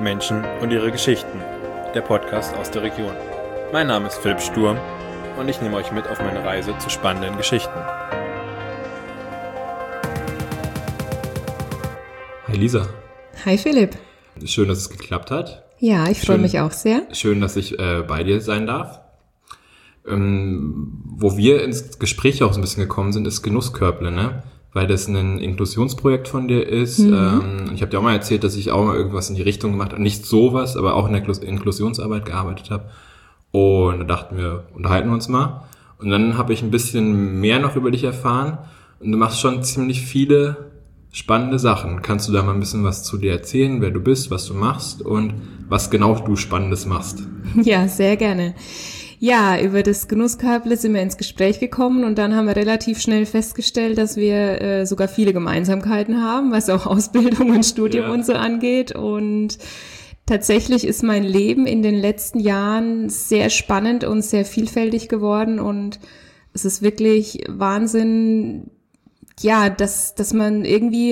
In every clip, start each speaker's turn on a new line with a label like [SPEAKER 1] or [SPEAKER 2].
[SPEAKER 1] Menschen und ihre Geschichten, der Podcast aus der Region. Mein Name ist Philipp Sturm und ich nehme euch mit auf meine Reise zu spannenden Geschichten.
[SPEAKER 2] Hi Lisa.
[SPEAKER 3] Hi Philipp.
[SPEAKER 2] Schön, dass es geklappt hat.
[SPEAKER 3] Ja, ich freue mich auch sehr.
[SPEAKER 2] Schön, dass ich bei dir sein darf. Wo wir ins Gespräch auch so ein bisschen gekommen sind, ist Genusskörble, ne? Weil das ein Inklusionsprojekt von dir ist. Ich habe dir auch mal erzählt, dass ich auch mal irgendwas in die Richtung gemacht habe. Nicht sowas, aber auch in der Inklusionsarbeit gearbeitet habe. Und da dachten wir, unterhalten wir uns mal. Und dann habe ich ein bisschen mehr noch über dich erfahren. Und du machst schon ziemlich viele spannende Sachen. Kannst du da mal ein bisschen was zu dir erzählen, wer du bist, was du machst und was genau du Spannendes machst?
[SPEAKER 3] Ja, sehr gerne. Ja, über das Genusskörble sind wir ins Gespräch gekommen und dann haben wir relativ schnell festgestellt, dass wir sogar viele Gemeinsamkeiten haben, was auch Ausbildung und Studium und so angeht. Und tatsächlich ist mein Leben in den letzten Jahren sehr spannend und sehr vielfältig geworden und es ist wirklich Wahnsinn, ja, dass man irgendwie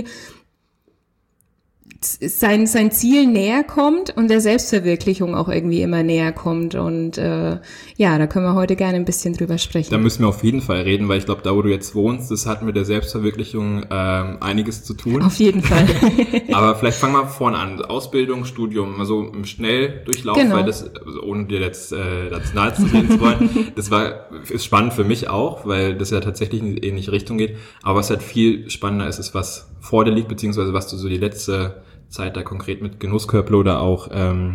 [SPEAKER 3] sein Ziel näher kommt und der Selbstverwirklichung auch irgendwie immer näher kommt und ja, da können wir heute gerne ein bisschen drüber sprechen.
[SPEAKER 2] Da müssen wir auf jeden Fall reden, weil ich glaube, da wo du jetzt wohnst, das hat mit der Selbstverwirklichung einiges zu tun.
[SPEAKER 3] Auf jeden Fall.
[SPEAKER 2] Aber vielleicht fangen wir vorne an. Ausbildung, Studium, also im Schnelldurchlauf,
[SPEAKER 3] genau.
[SPEAKER 2] Weil das, also ohne dir jetzt das nahe zu reden zu wollen, ist spannend für mich auch, weil das ja tatsächlich in eine ähnliche Richtung geht. Aber was halt viel spannender ist, was vor dir liegt, beziehungsweise was du so die letzte Zeit da konkret mit Genusskörble oder auch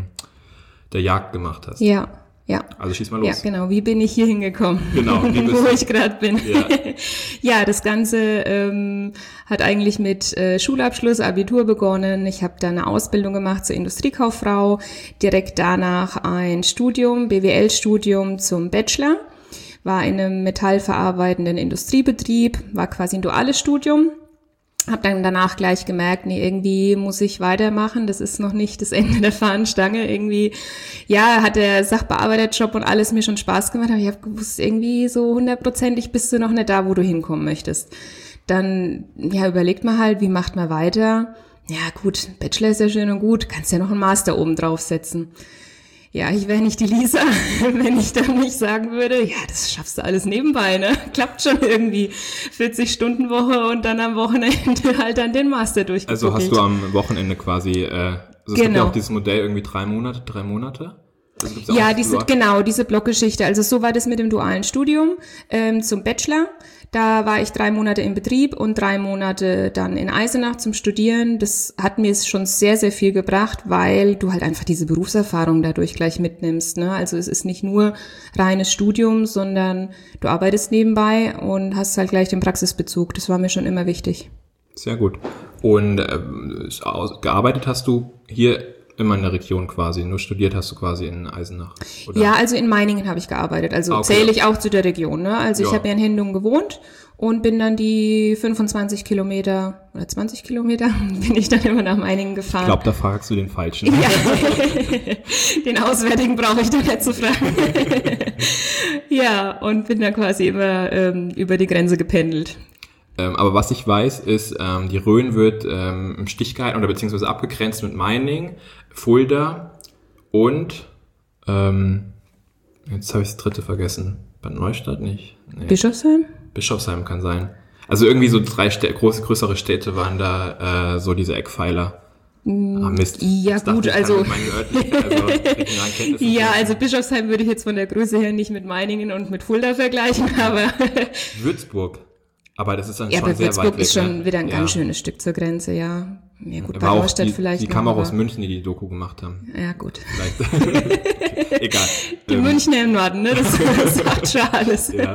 [SPEAKER 2] der Jagd gemacht hast.
[SPEAKER 3] Ja.
[SPEAKER 2] Also schieß mal los.
[SPEAKER 3] Ja, genau. Wie bin ich hier hingekommen?
[SPEAKER 2] Genau.
[SPEAKER 3] Wo ich gerade bin.
[SPEAKER 2] Ja.
[SPEAKER 3] Ja, das Ganze hat eigentlich mit Schulabschluss, Abitur begonnen. Ich habe da eine Ausbildung gemacht zur Industriekauffrau. Direkt danach ein Studium, BWL-Studium zum Bachelor. War in einem metallverarbeitenden Industriebetrieb, war quasi ein duales Studium. Hab dann danach gleich gemerkt, nee, irgendwie muss ich weitermachen, das ist noch nicht das Ende der Fahnenstange. Irgendwie, ja, hat der Sachbearbeiterjob und alles mir schon Spaß gemacht, aber ich habe gewusst, irgendwie so 100%ig bist du noch nicht da, wo du hinkommen möchtest. Dann, ja, überlegt man halt, wie macht man weiter? Ja gut, Bachelor ist ja schön und gut, kannst ja noch einen Master oben draufsetzen. Ja, ich wäre nicht die Lisa, wenn ich dann nicht sagen würde, ja, das schaffst du alles nebenbei, ne? Klappt schon irgendwie. 40-Stunden-Woche und dann am Wochenende halt dann den Master durchgeführt.
[SPEAKER 2] Also hast du am Wochenende quasi, also es gibt ja auch dieses Modell irgendwie 3 Monate? Also gibt's
[SPEAKER 3] ja, diese Blockgeschichte. Also so war das mit dem dualen Studium zum Bachelor. Da war ich 3 Monate im Betrieb und 3 Monate dann in Eisenach zum Studieren. Das hat mir schon sehr, sehr viel gebracht, weil du halt einfach diese Berufserfahrung dadurch gleich mitnimmst, ne? Also es ist nicht nur reines Studium, sondern du arbeitest nebenbei und hast halt gleich den Praxisbezug. Das war mir schon immer wichtig.
[SPEAKER 2] Sehr gut. Und gearbeitet hast du hier immer in der Region quasi, nur studiert hast du quasi in Eisenach, oder?
[SPEAKER 3] Ja, also in Meiningen habe ich gearbeitet, also
[SPEAKER 2] okay.
[SPEAKER 3] Zähle ich auch zu der Region, ne? Also ich habe ja in Hindungen gewohnt und bin dann die 25 Kilometer oder 20 Kilometer bin ich dann immer nach Meiningen gefahren.
[SPEAKER 2] Ich glaube, da fragst du den Falschen.
[SPEAKER 3] Ja, den Auswärtigen brauche ich dann nicht zu fragen. Ja, und bin dann quasi immer über die Grenze gependelt.
[SPEAKER 2] Aber was ich weiß, ist, die Rhön wird im Stich gehalten oder beziehungsweise abgegrenzt mit Meiningen, Fulda und jetzt habe ich das dritte vergessen. Bad Neustadt nicht? Nee.
[SPEAKER 3] Bischofsheim?
[SPEAKER 2] Bischofsheim kann sein. Also irgendwie so 3 größere Städte waren da so diese Eckpfeiler. Mist.
[SPEAKER 3] Ja gut, also ja, also Bischofsheim würde ich jetzt von der Größe her nicht mit Meiningen und mit Fulda vergleichen, aber
[SPEAKER 2] Würzburg. Aber das ist dann
[SPEAKER 3] ja,
[SPEAKER 2] schon sehr
[SPEAKER 3] Würzburg
[SPEAKER 2] weit weg.
[SPEAKER 3] ist schon
[SPEAKER 2] ne?
[SPEAKER 3] wieder ein ganz schönes Stück zur Grenze, ja. Ja gut, bei
[SPEAKER 2] auch
[SPEAKER 3] Neustadt vielleicht.
[SPEAKER 2] Die kamen auch aus München, die Doku gemacht haben.
[SPEAKER 3] Ja gut.
[SPEAKER 2] Vielleicht. Egal.
[SPEAKER 3] Die Münchner im Norden, ne? Das sagt schon alles.
[SPEAKER 2] Ja.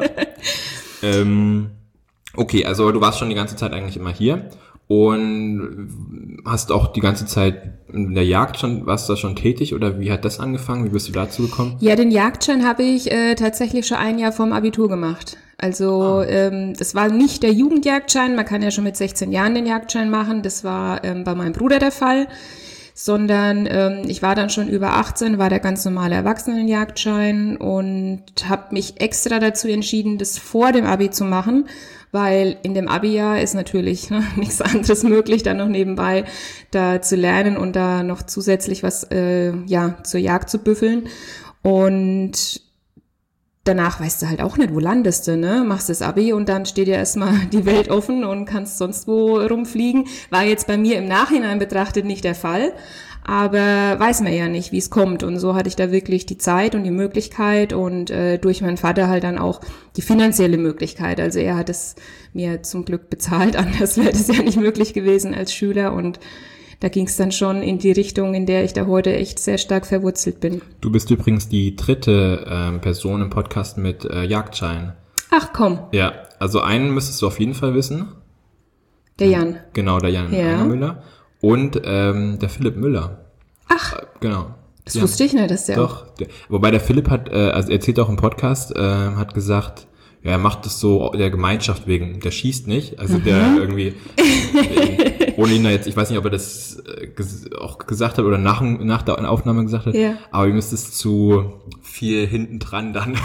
[SPEAKER 2] Okay, also du warst schon die ganze Zeit eigentlich immer hier und hast auch die ganze Zeit in der Jagd warst du da schon tätig oder wie hat das angefangen? Wie bist du dazu gekommen?
[SPEAKER 3] Ja, den Jagdschein habe ich tatsächlich schon 1 Jahr vorm Abitur gemacht. Also das war nicht der Jugendjagdschein, man kann ja schon mit 16 Jahren den Jagdschein machen, das war bei meinem Bruder der Fall. sondern ich war dann schon über 18, war der ganz normale Erwachsenenjagdschein und habe mich extra dazu entschieden, das vor dem Abi zu machen, weil in dem Abi-Jahr ist natürlich nichts anderes möglich, dann noch nebenbei da zu lernen und da noch zusätzlich was zur Jagd zu büffeln. Und danach weißt du halt auch nicht, wo landest du, ne? Machst das Abi und dann steht ja erstmal die Welt offen und kannst sonst wo rumfliegen. War jetzt bei mir im Nachhinein betrachtet nicht der Fall, aber weiß man ja nicht, wie es kommt. Und so hatte ich da wirklich die Zeit und die Möglichkeit und durch meinen Vater halt dann auch die finanzielle Möglichkeit. Also er hat es mir zum Glück bezahlt, anders wäre das ja nicht möglich gewesen als Schüler und da ging es dann schon in die Richtung, in der ich da heute echt sehr stark verwurzelt bin.
[SPEAKER 2] Du bist übrigens die dritte Person im Podcast mit Jagdschein.
[SPEAKER 3] Ach komm.
[SPEAKER 2] Ja, also einen müsstest du auf jeden Fall wissen.
[SPEAKER 3] Der Jan.
[SPEAKER 2] Genau, der Jan Müller. Und der Philipp Müller.
[SPEAKER 3] Ach.
[SPEAKER 2] Genau.
[SPEAKER 3] Das wusste ich nicht, dass der
[SPEAKER 2] Doch. Wobei der Philipp hat, also er erzählt auch im Podcast, hat gesagt, ja, er macht das so der Gemeinschaft wegen. Der schießt nicht. Also der irgendwie, ohne ihn da jetzt, ich weiß nicht, ob er das auch gesagt hat oder nach der Aufnahme gesagt hat, aber ihm ist es zu viel hinten dran dann.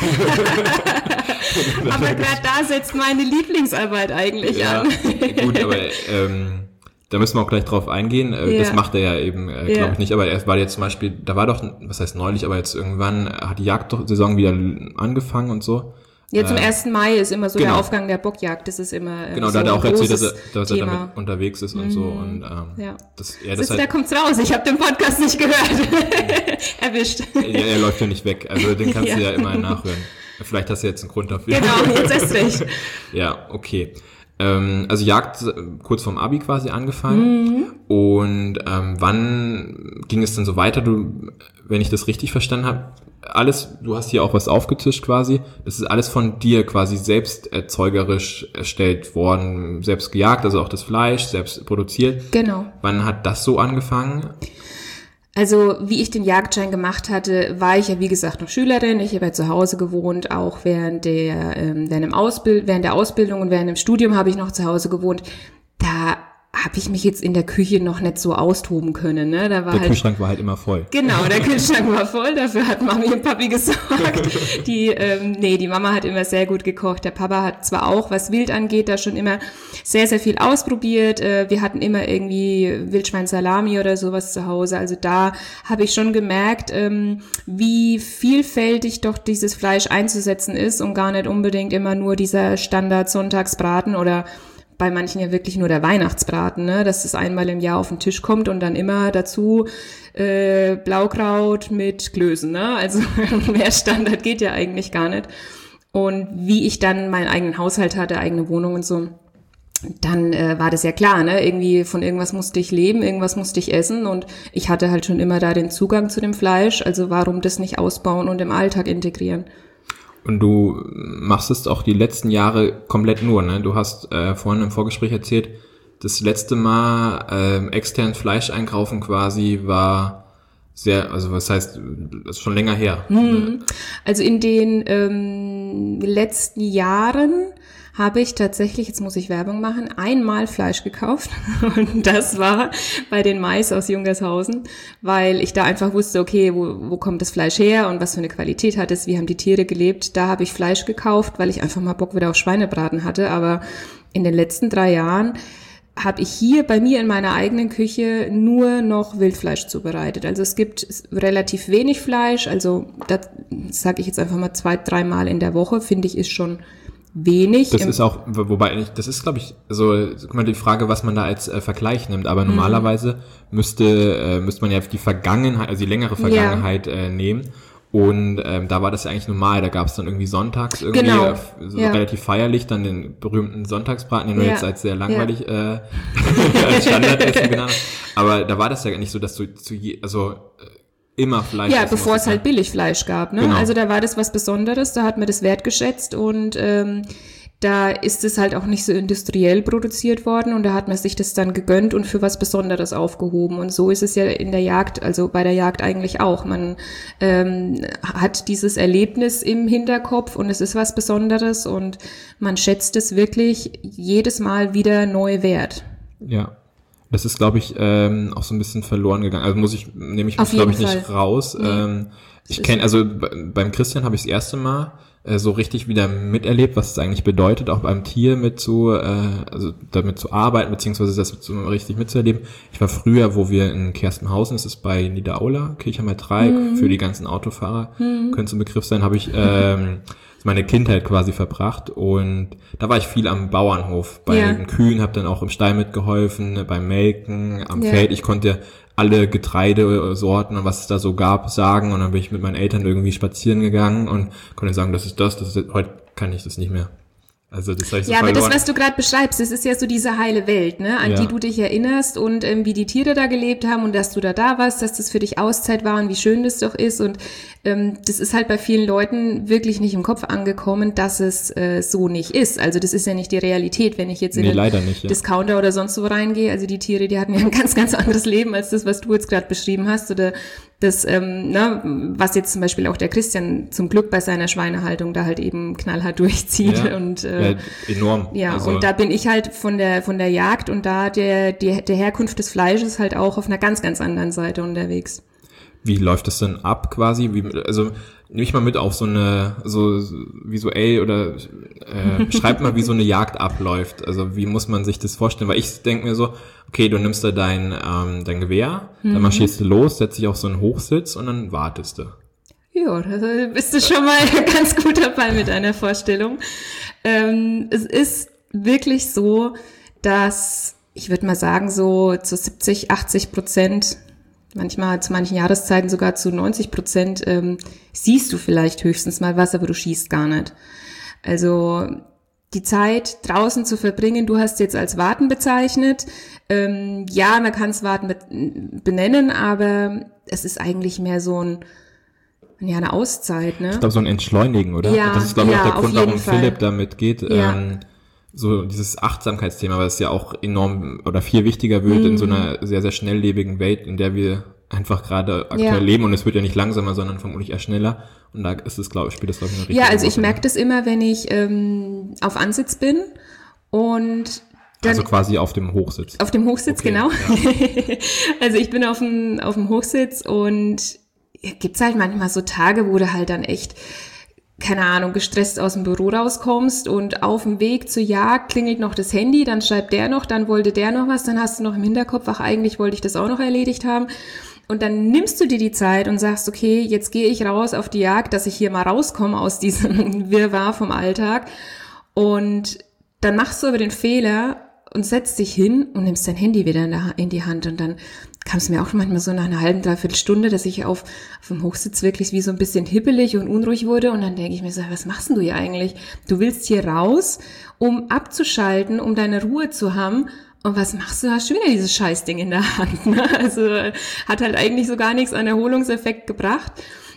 [SPEAKER 3] Aber gerade da setzt meine Lieblingsarbeit eigentlich an.
[SPEAKER 2] Gut, aber da müssen wir auch gleich drauf eingehen. Das macht er ja eben, glaube ich, nicht. Aber er war jetzt zum Beispiel, da war doch, was heißt neulich, aber jetzt irgendwann hat die Jagdsaison wieder angefangen und so.
[SPEAKER 3] Ja, zum 1. Mai ist immer so der Aufgang der Bockjagd. Das ist immer
[SPEAKER 2] genau,
[SPEAKER 3] so
[SPEAKER 2] da hat er auch erzählt, dass er
[SPEAKER 3] Thema.
[SPEAKER 2] damit unterwegs ist und so. Und
[SPEAKER 3] da kommt's raus. Ich habe den Podcast nicht gehört. Erwischt.
[SPEAKER 2] Ja, er läuft ja nicht weg. Also den kannst du ja immer nachhören. Vielleicht hast du jetzt einen Grund dafür.
[SPEAKER 3] Genau, jetzt erst recht.
[SPEAKER 2] Ja, okay. Also Jagd kurz vorm Abi quasi angefangen. Und wann ging es denn so weiter? Du, wenn ich das richtig verstanden habe, du hast hier auch was aufgetischt quasi, das ist alles von dir quasi selbst erzeugerisch erstellt worden, selbst gejagt, also auch das Fleisch, selbst produziert.
[SPEAKER 3] Genau.
[SPEAKER 2] Wann hat das so angefangen?
[SPEAKER 3] Also wie ich den Jagdschein gemacht hatte, war ich ja wie gesagt noch Schülerin. Ich habe ja zu Hause gewohnt, auch während der Ausbildung und während dem Studium habe ich noch zu Hause gewohnt. Da habe ich mich jetzt in der Küche noch nicht so austoben können. Ne? Da war
[SPEAKER 2] der Kühlschrank war halt immer voll.
[SPEAKER 3] Genau, der Kühlschrank war voll, dafür hat Mami und Papi gesorgt. Die Mama hat immer sehr gut gekocht. Der Papa hat zwar auch, was Wild angeht, da schon immer sehr, sehr viel ausprobiert. Wir hatten immer irgendwie Wildschwein-Salami oder sowas zu Hause. Also da habe ich schon gemerkt, wie vielfältig doch dieses Fleisch einzusetzen ist und gar nicht unbedingt immer nur dieser Standard-Sonntagsbraten oder bei manchen ja wirklich nur der Weihnachtsbraten, ne, dass es einmal im Jahr auf den Tisch kommt und dann immer dazu Blaukraut mit Klößen, ne? Also mehr Standard geht ja eigentlich gar nicht. Und wie ich dann meinen eigenen Haushalt hatte, eigene Wohnung und so, dann war das ja klar, ne? Irgendwie von irgendwas musste ich leben, irgendwas musste ich essen und ich hatte halt schon immer da den Zugang zu dem Fleisch, also warum das nicht ausbauen und im Alltag integrieren?
[SPEAKER 2] Und du machst es auch die letzten Jahre komplett nur, ne? Du hast vorhin im Vorgespräch erzählt, das letzte Mal extern Fleisch einkaufen quasi war sehr, also was heißt, das ist schon länger her.
[SPEAKER 3] Also in den letzten Jahren habe ich tatsächlich, jetzt muss ich Werbung machen, einmal Fleisch gekauft und das war bei den Mais aus Jungershausen, weil ich da einfach wusste, okay, wo kommt das Fleisch her und was für eine Qualität hat es, wie haben die Tiere gelebt. Da habe ich Fleisch gekauft, weil ich einfach mal Bock wieder auf Schweinebraten hatte, aber in den letzten 3 Jahren habe ich hier bei mir in meiner eigenen Küche nur noch Wildfleisch zubereitet. Also es gibt relativ wenig Fleisch, also das sage ich jetzt einfach mal 2-3 Mal in der Woche, finde ich, ist schon wenig.
[SPEAKER 2] Das ist auch, wobei, das ist, glaube ich, so, guck mal, die Frage, was man da als Vergleich nimmt, aber normalerweise müsste man ja die Vergangenheit, also die längere Vergangenheit nehmen. Und da war das ja eigentlich normal, da gab es dann irgendwie sonntags irgendwie relativ feierlich dann den berühmten Sonntagsbraten, den du jetzt als sehr langweilig als Standardessen genannt hast. Aber da war das ja nicht so, dass du immer Fleisch
[SPEAKER 3] ja, bevor es halt Billigfleisch gab, ne?
[SPEAKER 2] Genau.
[SPEAKER 3] Also da war das was Besonderes, da hat man das wertgeschätzt und da ist es halt auch nicht so industriell produziert worden und da hat man sich das dann gegönnt und für was Besonderes aufgehoben. Und so ist es ja in der Jagd, also bei der Jagd eigentlich auch. Man hat dieses Erlebnis im Hinterkopf und es ist was Besonderes und man schätzt es wirklich jedes Mal wieder neu wert.
[SPEAKER 2] Ja. Das ist, glaube ich, auch so ein bisschen verloren gegangen. Also nehme ich mich, glaube ich, nicht raus. Nee. Ich kenne, also beim Christian habe ich das erste Mal so richtig wieder miterlebt, was es eigentlich bedeutet, auch beim Tier also damit zu arbeiten, beziehungsweise das so richtig mitzuerleben. Ich war früher, wo wir in Kerstenhausen, das ist bei Niederaula, Kirchheimer Dreieck, für die ganzen Autofahrer, könnte ein Begriff sein, habe ich meine Kindheit quasi verbracht und da war ich viel am Bauernhof, bei den Kühen, habe dann auch im Stall mitgeholfen, beim Melken, am Feld. Ich konnte alle Getreidesorten und was es da so gab sagen und dann bin ich mit meinen Eltern irgendwie spazieren gegangen und konnte sagen, das ist heute kann ich das nicht mehr. Also das habe ich so verloren.
[SPEAKER 3] Aber das, was du gerade beschreibst, das ist ja so diese heile Welt, ne, an die du dich erinnerst und wie die Tiere da gelebt haben und dass du da warst, dass das für dich Auszeit war und wie schön das doch ist und das ist halt bei vielen Leuten wirklich nicht im Kopf angekommen, dass es so nicht ist. Also das ist ja nicht die Realität, wenn ich jetzt in den Discounter oder sonst wo reingehe. Also die Tiere, die hatten ja ein ganz, ganz anderes Leben als das, was du jetzt gerade beschrieben hast oder das, was jetzt zum Beispiel auch der Christian zum Glück bei seiner Schweinehaltung da halt eben knallhart durchzieht und
[SPEAKER 2] enorm.
[SPEAKER 3] Ja, also. Und da bin ich halt von der Jagd und da der Herkunft des Fleisches halt auch auf einer ganz, ganz anderen Seite unterwegs.
[SPEAKER 2] Wie läuft das denn ab quasi? Also nehme ich mal mit auf so eine, so visuell oder beschreib mal, wie so eine Jagd abläuft. Also wie muss man sich das vorstellen? Weil ich denke mir so, okay, du nimmst da dein Gewehr, dann marschierst du los, setzt dich auf so einen Hochsitz und dann wartest du.
[SPEAKER 3] Ja, da bist du schon mal ganz gut dabei mit deiner Vorstellung. Es ist wirklich so, dass, ich würde mal sagen, so zu 70-80%, manchmal zu manchen Jahreszeiten sogar zu 90%, siehst du vielleicht höchstens mal was, aber du schießt gar nicht. Also die Zeit draußen zu verbringen, du hast jetzt als Warten bezeichnet. Ja, man kann es Warten benennen, aber es ist eigentlich mehr so eine Auszeit, ne?
[SPEAKER 2] Ich glaube, so ein Entschleunigen, oder?
[SPEAKER 3] Ja,
[SPEAKER 2] das ist, glaube ich, auch der Grund, warum Philipp
[SPEAKER 3] Fall.
[SPEAKER 2] damit geht. So dieses Achtsamkeitsthema, weil es ja auch enorm oder viel wichtiger wird in so einer sehr, sehr schnelllebigen Welt, in der wir einfach gerade aktuell leben und es wird ja nicht langsamer, sondern vermutlich eher schneller und da ist es, spielt das, glaube ich, eine richtige
[SPEAKER 3] Ja, also ich
[SPEAKER 2] Rolle.
[SPEAKER 3] merke das immer, wenn ich auf Ansitz bin und dann,
[SPEAKER 2] also quasi auf dem Hochsitz.
[SPEAKER 3] Auf dem Hochsitz, okay, genau. Ja. Also ich bin auf dem Hochsitz und gibt's halt manchmal so Tage, wo du halt dann echt, keine Ahnung, gestresst aus dem Büro rauskommst und auf dem Weg zur Jagd klingelt noch das Handy, dann schreibt der noch, dann wollte der noch was, dann hast du noch im Hinterkopf, ach, eigentlich wollte ich das auch noch erledigt haben. Und dann nimmst du dir die Zeit und sagst, okay, jetzt gehe ich raus auf die Jagd, dass ich hier mal rauskomme aus diesem Wirrwarr vom Alltag. Und dann machst du aber den Fehler und setzt dich hin und nimmst dein Handy wieder in die Hand und dann kam es mir auch manchmal so nach einer halben, dreiviertel Stunde, dass ich auf dem Hochsitz wirklich wie so ein bisschen hippelig und unruhig wurde und dann denke ich mir so, was machst denn du hier eigentlich? Du willst hier raus, um abzuschalten, um deine Ruhe zu haben und was machst du? Hast schon wieder dieses Scheißding in der Hand, ne? Also hat halt eigentlich so gar nichts an Erholungseffekt gebracht.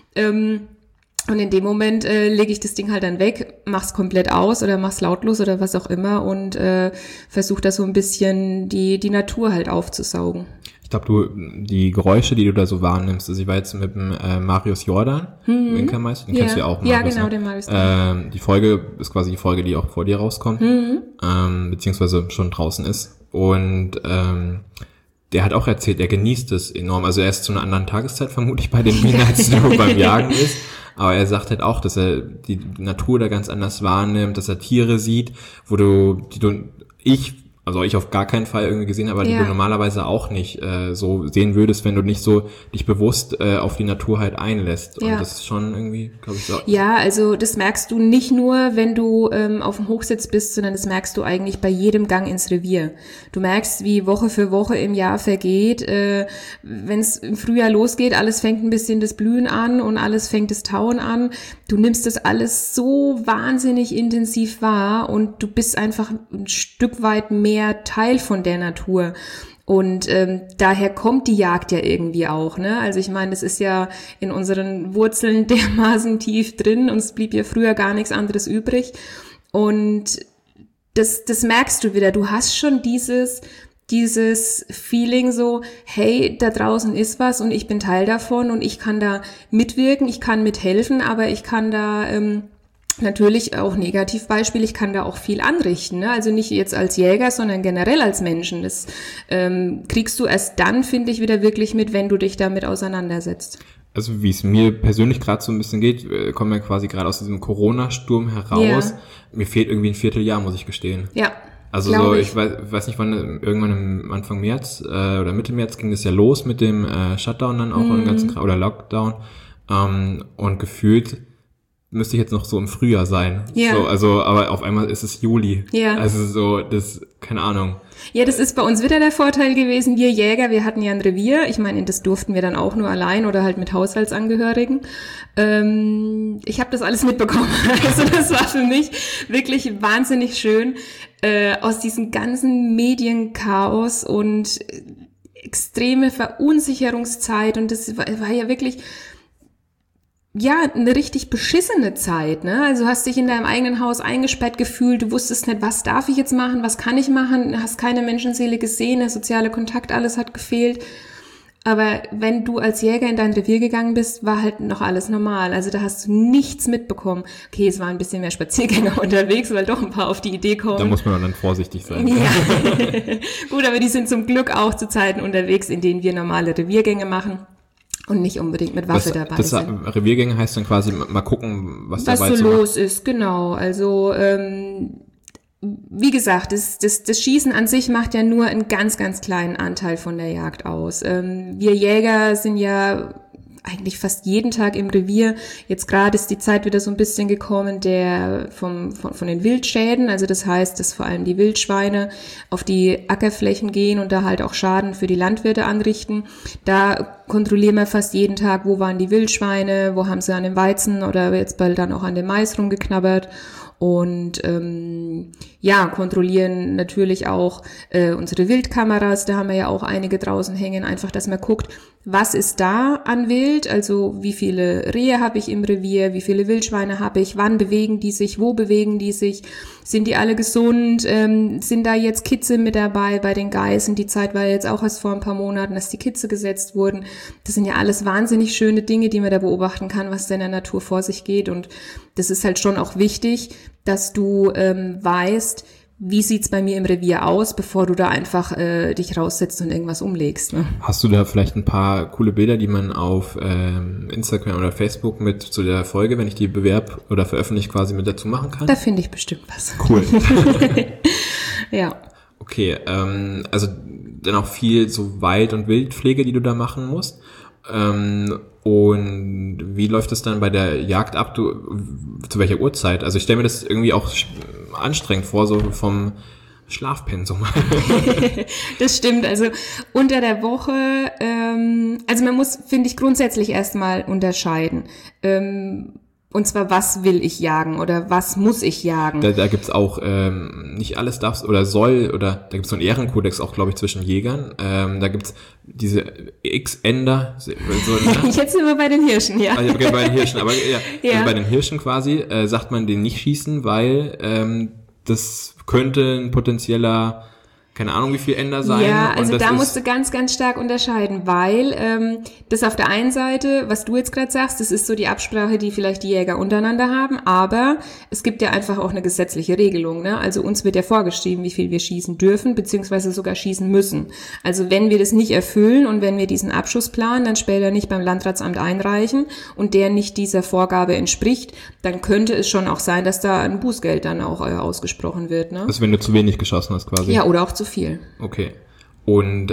[SPEAKER 3] Und in dem Moment lege ich das Ding halt dann weg, mach's komplett aus oder mach's lautlos oder was auch immer und versuche da so ein bisschen die Natur halt aufzusaugen.
[SPEAKER 2] Ich glaube, die Geräusche, die du da so wahrnimmst, also ich war jetzt mit dem Marius Jordan, Winkermeister, den kennst du ja auch. Marius,
[SPEAKER 3] ja, genau, den Marius.
[SPEAKER 2] Die Folge ist quasi die Folge, die auch vor dir rauskommt, beziehungsweise schon draußen ist. Und der hat auch erzählt, er genießt es enorm. Also er ist zu einer anderen Tageszeit vermutlich bei den Bienen, als du beim Jagen ist. Aber er sagt halt auch, dass er die Natur da ganz anders wahrnimmt, dass er Tiere sieht, ich auf gar keinen Fall irgendwie gesehen habe, aber die du normalerweise auch nicht so sehen würdest, wenn du nicht so dich bewusst auf die Natur halt einlässt. Und das ist schon irgendwie, glaube ich, so.
[SPEAKER 3] Ja, also das merkst du nicht nur, wenn du auf dem Hochsitz bist, sondern das merkst du eigentlich bei jedem Gang ins Revier. Du merkst, wie Woche für Woche im Jahr vergeht. Wenn es im Frühjahr losgeht, alles fängt ein bisschen das Blühen an und alles fängt das Tauen an. Du nimmst das alles so wahnsinnig intensiv wahr und du bist einfach ein Stück weit mehr Teil von der Natur. Und daher kommt die Jagd ja irgendwie auch, ne? Also ich meine, das ist ja in unseren Wurzeln dermaßen tief drin und es blieb ja früher gar nichts anderes übrig. Und das merkst du wieder. Du hast schon dieses Feeling so, hey, da draußen ist was und ich bin Teil davon und ich kann da mitwirken, ich kann mithelfen, aber ich kann da natürlich auch Negativbeispiel, ich kann da auch viel anrichten, ne? Also nicht jetzt als Jäger, sondern generell als Menschen. Das kriegst du erst dann, finde ich, wieder wirklich mit, wenn du dich damit auseinandersetzt.
[SPEAKER 2] Also wie es mir persönlich gerade so ein bisschen geht, kommen wir quasi gerade aus diesem Corona-Sturm heraus.
[SPEAKER 3] Ja.
[SPEAKER 2] Mir fehlt irgendwie ein Vierteljahr, muss ich gestehen.
[SPEAKER 3] Ja.
[SPEAKER 2] Also so, ich weiß nicht, wann, irgendwann im Anfang März oder Mitte März ging das ja los mit dem Shutdown dann auch im ganzen oder Lockdown. Und gefühlt müsste ich jetzt noch so im Frühjahr sein.
[SPEAKER 3] Ja.
[SPEAKER 2] So, also, aber auf einmal ist es Juli.
[SPEAKER 3] Ja.
[SPEAKER 2] Also so, das, keine Ahnung.
[SPEAKER 3] Ja, das ist bei uns wieder der Vorteil gewesen. Wir Jäger, wir hatten ja ein Revier. Ich meine, das durften wir dann auch nur allein oder halt mit Haushaltsangehörigen. Ich habe das alles mitbekommen. Also das war für mich wirklich wahnsinnig schön, aus diesem ganzen Medienchaos und extreme Verunsicherungszeit. Und das war ja wirklich... ja, eine richtig beschissene Zeit, ne? Also hast dich in deinem eigenen Haus eingesperrt gefühlt, du wusstest nicht, was darf ich jetzt machen, was kann ich machen, hast keine Menschenseele gesehen, der soziale Kontakt, alles hat gefehlt. Aber wenn du als Jäger in dein Revier gegangen bist, war halt noch alles normal. Also da hast du nichts mitbekommen. Okay, es waren ein bisschen mehr Spaziergänger unterwegs, weil doch ein paar auf die Idee kommen.
[SPEAKER 2] Da muss man dann vorsichtig sein.
[SPEAKER 3] Ja. Gut, aber die sind zum Glück auch zu Zeiten unterwegs, in denen wir normale Reviergänge machen. Und nicht unbedingt mit Waffe dabei sind.
[SPEAKER 2] Reviergänge heißt dann quasi mal gucken, was dabei
[SPEAKER 3] so los ist, genau. Also wie gesagt, das Schießen an sich macht ja nur einen ganz, ganz kleinen Anteil von der Jagd aus. Wir Jäger sind ja eigentlich fast jeden Tag im Revier. Jetzt gerade ist die Zeit wieder so ein bisschen gekommen, von den Wildschäden. Also das heißt, dass vor allem die Wildschweine auf die Ackerflächen gehen und da halt auch Schaden für die Landwirte anrichten. Da kontrollieren wir fast jeden Tag, wo waren die Wildschweine, wo haben sie an dem Weizen oder jetzt bald dann auch an dem Mais rumgeknabbert. Und kontrollieren natürlich auch unsere Wildkameras, da haben wir ja auch einige draußen hängen, einfach, dass man guckt, was ist da an Wild, also wie viele Rehe habe ich im Revier, wie viele Wildschweine habe ich, wann bewegen die sich, wo bewegen die sich, sind die alle gesund, sind da jetzt Kitze mit dabei bei den Geißen, die Zeit war jetzt auch erst vor ein paar Monaten, dass die Kitze gesetzt wurden, das sind ja alles wahnsinnig schöne Dinge, die man da beobachten kann, was da in der Natur vor sich geht und das ist halt schon auch wichtig, dass du weißt, wie sieht's bei mir im Revier aus, bevor du da einfach dich raussetzt und irgendwas umlegst. Ne?
[SPEAKER 2] Hast du da vielleicht ein paar coole Bilder, die man auf Instagram oder Facebook mit zu der Folge, wenn ich die bewerbe oder veröffentliche, quasi mit dazu machen kann?
[SPEAKER 3] Da finde ich bestimmt was.
[SPEAKER 2] Cool.
[SPEAKER 3] Ja.
[SPEAKER 2] Okay, also dann auch viel so Wald- und Wildpflege, die du da machen musst. Und wie läuft das dann bei der Jagd ab? Zu welcher Uhrzeit? Also ich stelle mir das irgendwie auch anstrengend vor, so vom Schlafpensum.
[SPEAKER 3] Das stimmt, also unter der Woche, also man muss, finde ich, grundsätzlich erstmal unterscheiden. Und zwar, was will ich jagen oder was muss ich jagen? Da
[SPEAKER 2] gibt's auch, nicht alles darfst oder soll, oder da gibt's so einen Ehrenkodex auch, glaube ich, zwischen Jägern. Da gibt's diese X-Ender. So, ne?
[SPEAKER 3] Jetzt sind wir bei den Hirschen, ja.
[SPEAKER 2] Also, okay, bei den Hirschen, aber ja.
[SPEAKER 3] Ja.
[SPEAKER 2] Also bei den Hirschen quasi sagt man den nicht schießen, weil das könnte ein potenzieller, keine Ahnung, wie viel Ender sein.
[SPEAKER 3] Ja, also
[SPEAKER 2] und
[SPEAKER 3] da musst du ganz, ganz stark unterscheiden, weil das auf der einen Seite, was du jetzt gerade sagst, das ist so die Absprache, die vielleicht die Jäger untereinander haben, aber es gibt ja einfach auch eine gesetzliche Regelung, ne? Also uns wird ja vorgeschrieben, wie viel wir schießen dürfen, beziehungsweise sogar schießen müssen. Also wenn wir das nicht erfüllen und wenn wir diesen Abschussplan dann später nicht beim Landratsamt einreichen und der nicht dieser Vorgabe entspricht, dann könnte es schon auch sein, dass da ein Bußgeld dann auch ausgesprochen wird, ne?
[SPEAKER 2] Also wenn du zu wenig geschossen hast quasi.
[SPEAKER 3] Ja, oder auch zu viel.
[SPEAKER 2] Okay. Und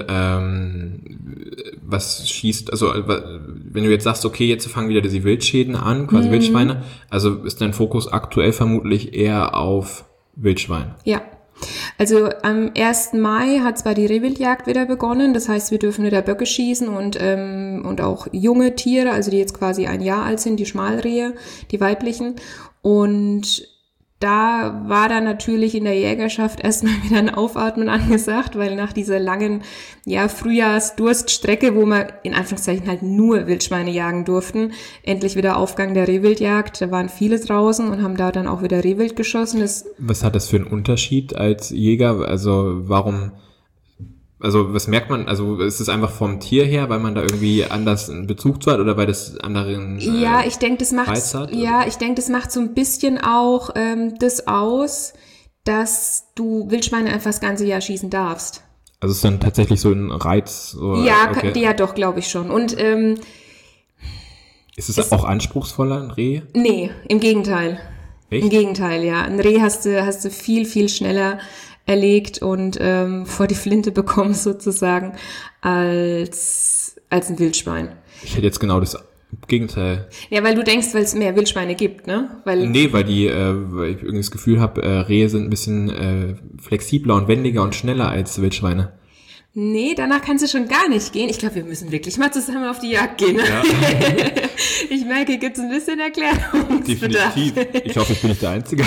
[SPEAKER 2] was schießt, also wenn du jetzt sagst, okay, jetzt fangen wieder diese Wildschäden an, quasi Wildschweine, also ist dein Fokus aktuell vermutlich eher auf Wildschwein?
[SPEAKER 3] Ja. Also am 1. Mai hat zwar die Rehwildjagd wieder begonnen, das heißt, wir dürfen wieder Böcke schießen und auch junge Tiere, also die jetzt quasi 1 Jahr alt sind, die Schmalrehe, die weiblichen. Und da war dann natürlich in der Jägerschaft erstmal wieder ein Aufatmen angesagt, weil nach dieser langen, Frühjahrsdurststrecke, wo wir in Anführungszeichen halt nur Wildschweine jagen durften, endlich wieder Aufgang der Rehwildjagd. Da waren viele draußen und haben da dann auch wieder Rehwild geschossen.
[SPEAKER 2] Was hat das für einen Unterschied als Jäger? Also warum Also was merkt man, also ist es einfach vom Tier her, weil man da irgendwie anders einen Bezug zu hat oder weil das anderen
[SPEAKER 3] Ja, ich denke, das macht so ein bisschen auch das aus, dass du Wildschweine einfach das ganze Jahr schießen darfst.
[SPEAKER 2] Also ist dann tatsächlich so ein Reiz? Oder?
[SPEAKER 3] Ja,
[SPEAKER 2] okay.
[SPEAKER 3] ja doch, glaube ich schon. Und
[SPEAKER 2] ist es auch anspruchsvoller, ein Reh?
[SPEAKER 3] Nee, im Gegenteil.
[SPEAKER 2] Echt?
[SPEAKER 3] Im Gegenteil, ja. Ein Reh hast du viel, viel schneller erlegt und vor die Flinte bekommen sozusagen als ein Wildschwein.
[SPEAKER 2] Ich hätte jetzt genau das Gegenteil.
[SPEAKER 3] Ja, weil du denkst, weil es mehr Wildschweine gibt, ne? Weil
[SPEAKER 2] ich irgendwie das Gefühl habe, Rehe sind ein bisschen flexibler und wendiger und schneller als Wildschweine.
[SPEAKER 3] Nee, danach kannst du schon gar nicht gehen. Ich glaube, wir müssen wirklich mal zusammen auf die Jagd gehen. Ja. Ich merke, hier gibt es ein bisschen Erklärungsbedarf.
[SPEAKER 2] Definitiv. Ich hoffe, ich bin nicht der Einzige.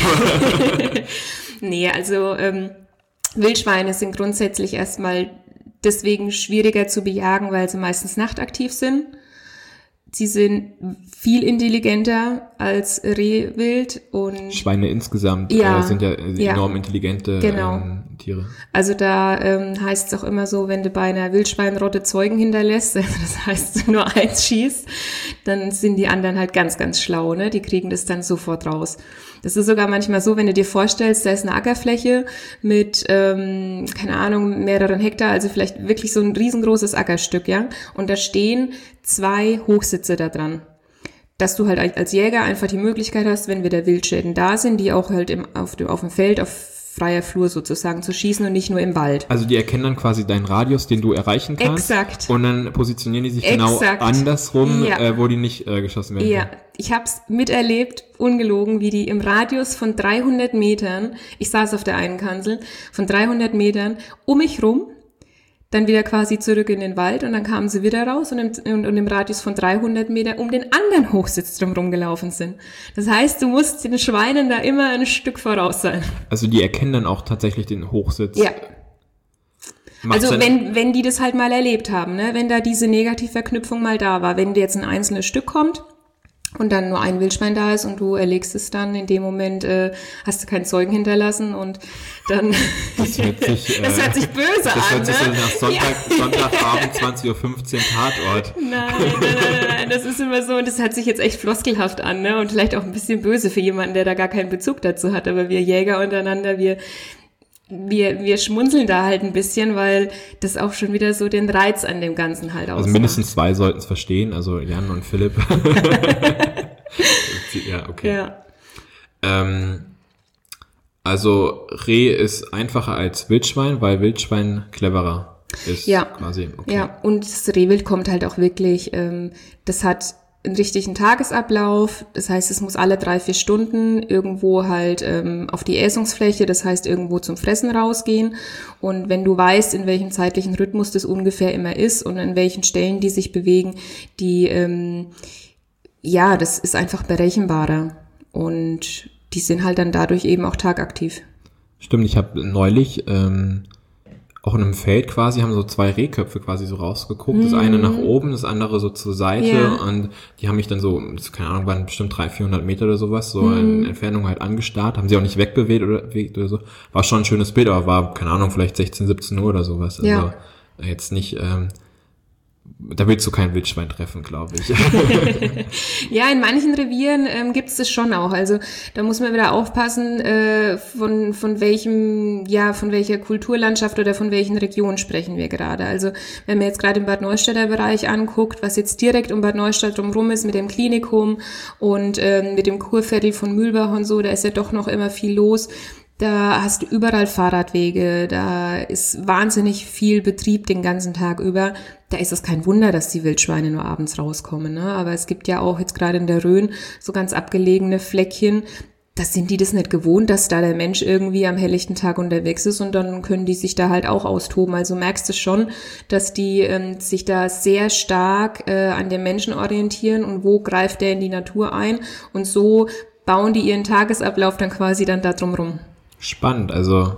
[SPEAKER 3] Nee, also Wildschweine sind grundsätzlich erstmal deswegen schwieriger zu bejagen, weil sie meistens nachtaktiv sind. Sie sind viel intelligenter als Rehwild und
[SPEAKER 2] Schweine insgesamt sind ja enorm intelligente Tiere.
[SPEAKER 3] Also da heißt es auch immer so, wenn du bei einer Wildschweinrotte Zeugen hinterlässt, also das heißt, nur eins schießt, dann sind die anderen halt ganz, ganz schlau, ne? Die kriegen das dann sofort raus. Das ist sogar manchmal so, wenn du dir vorstellst, da ist eine Ackerfläche mit, keine Ahnung, mehreren Hektar, also vielleicht wirklich so ein riesengroßes Ackerstück, ja, und da stehen 2 Hochsitze da dran. Dass du halt als Jäger einfach die Möglichkeit hast, wenn wieder Wildschäden da sind, die auch halt auf dem Feld, auf freier Flur sozusagen zu schießen und nicht nur im Wald.
[SPEAKER 2] Also die erkennen dann quasi deinen Radius, den du erreichen kannst.
[SPEAKER 3] Exakt.
[SPEAKER 2] Und dann positionieren die sich genau andersrum, wo die nicht geschossen werden.
[SPEAKER 3] Ja, ich hab's miterlebt, ungelogen, wie die im Radius von 300 Metern, ich saß auf der einen Kanzel, von 300 Metern um mich rum, dann wieder quasi zurück in den Wald und dann kamen sie wieder raus und im Radius von 300 Metern um den anderen Hochsitz drumherum gelaufen sind. Das heißt, du musst den Schweinen da immer ein Stück voraus sein.
[SPEAKER 2] Also die erkennen dann auch tatsächlich den Hochsitz?
[SPEAKER 3] Ja. Also wenn die das halt mal erlebt haben, ne, wenn da diese Negativverknüpfung mal da war, wenn jetzt ein einzelnes Stück kommt und dann nur ein Wildschwein da ist und du erlegst es dann, in dem Moment hast du keinen Zeugen hinterlassen und dann
[SPEAKER 2] das hört sich
[SPEAKER 3] böse an.
[SPEAKER 2] Das hört sich
[SPEAKER 3] ne?
[SPEAKER 2] so nach Sonntagabend 20:15 Uhr Tatort.
[SPEAKER 3] Nein, das ist immer so und das hört sich jetzt echt floskelhaft an, ne? Und vielleicht auch ein bisschen böse für jemanden, der da gar keinen Bezug dazu hat, aber wir Jäger untereinander, wir schmunzeln da halt ein bisschen, weil das auch schon wieder so den Reiz an dem Ganzen halt ausmacht.
[SPEAKER 2] Also mindestens 2 sollten es verstehen, also Jan und Philipp. Ja, okay.
[SPEAKER 3] Ja.
[SPEAKER 2] Also Reh ist einfacher als Wildschwein, weil Wildschwein cleverer ist.
[SPEAKER 3] Ja.
[SPEAKER 2] Quasi. Okay.
[SPEAKER 3] Ja, und das Rehwild kommt halt auch wirklich, das hat einen richtigen Tagesablauf, das heißt, es muss alle 3-4 Stunden irgendwo halt auf die Äsungsfläche, das heißt irgendwo zum Fressen rausgehen und wenn du weißt, in welchem zeitlichen Rhythmus das ungefähr immer ist und an welchen Stellen die sich bewegen, das ist einfach berechenbarer und die sind halt dann dadurch eben auch tagaktiv.
[SPEAKER 2] Stimmt, ich habe neulich auch in einem Feld quasi, haben so 2 Rehköpfe quasi so rausgeguckt. Das eine nach oben, das andere so zur Seite. Und die haben mich dann so, keine Ahnung, waren bestimmt 300-400 Meter oder sowas, so in Entfernung halt angestarrt. Haben sie auch nicht wegbewegt oder so. War schon ein schönes Bild, aber war, keine Ahnung, vielleicht 16, 17 Uhr oder sowas. Also jetzt nicht... Da willst du kein Wildschwein treffen, glaube ich.
[SPEAKER 3] Ja, in manchen Revieren gibt es das schon auch. Also da muss man wieder aufpassen, von welcher Kulturlandschaft oder von welchen Regionen sprechen wir gerade. Also wenn man jetzt gerade im Bad Neustädter Bereich anguckt, was jetzt direkt um Bad Neustadt drumherum ist mit dem Klinikum und mit dem Kurviertel von Mühlbach und so, da ist ja doch noch immer viel los. Da hast du überall Fahrradwege, da ist wahnsinnig viel Betrieb den ganzen Tag über. Da ist es kein Wunder, dass die Wildschweine nur abends rauskommen, ne? Aber es gibt ja auch jetzt gerade in der Rhön so ganz abgelegene Fleckchen, da sind die das nicht gewohnt, dass da der Mensch irgendwie am helllichten Tag unterwegs ist und dann können die sich da halt auch austoben. Also merkst du schon, dass die sich da sehr stark an den Menschen orientieren und wo greift der in die Natur ein und so bauen die ihren Tagesablauf dann quasi dann da drum rum.
[SPEAKER 2] Spannend, also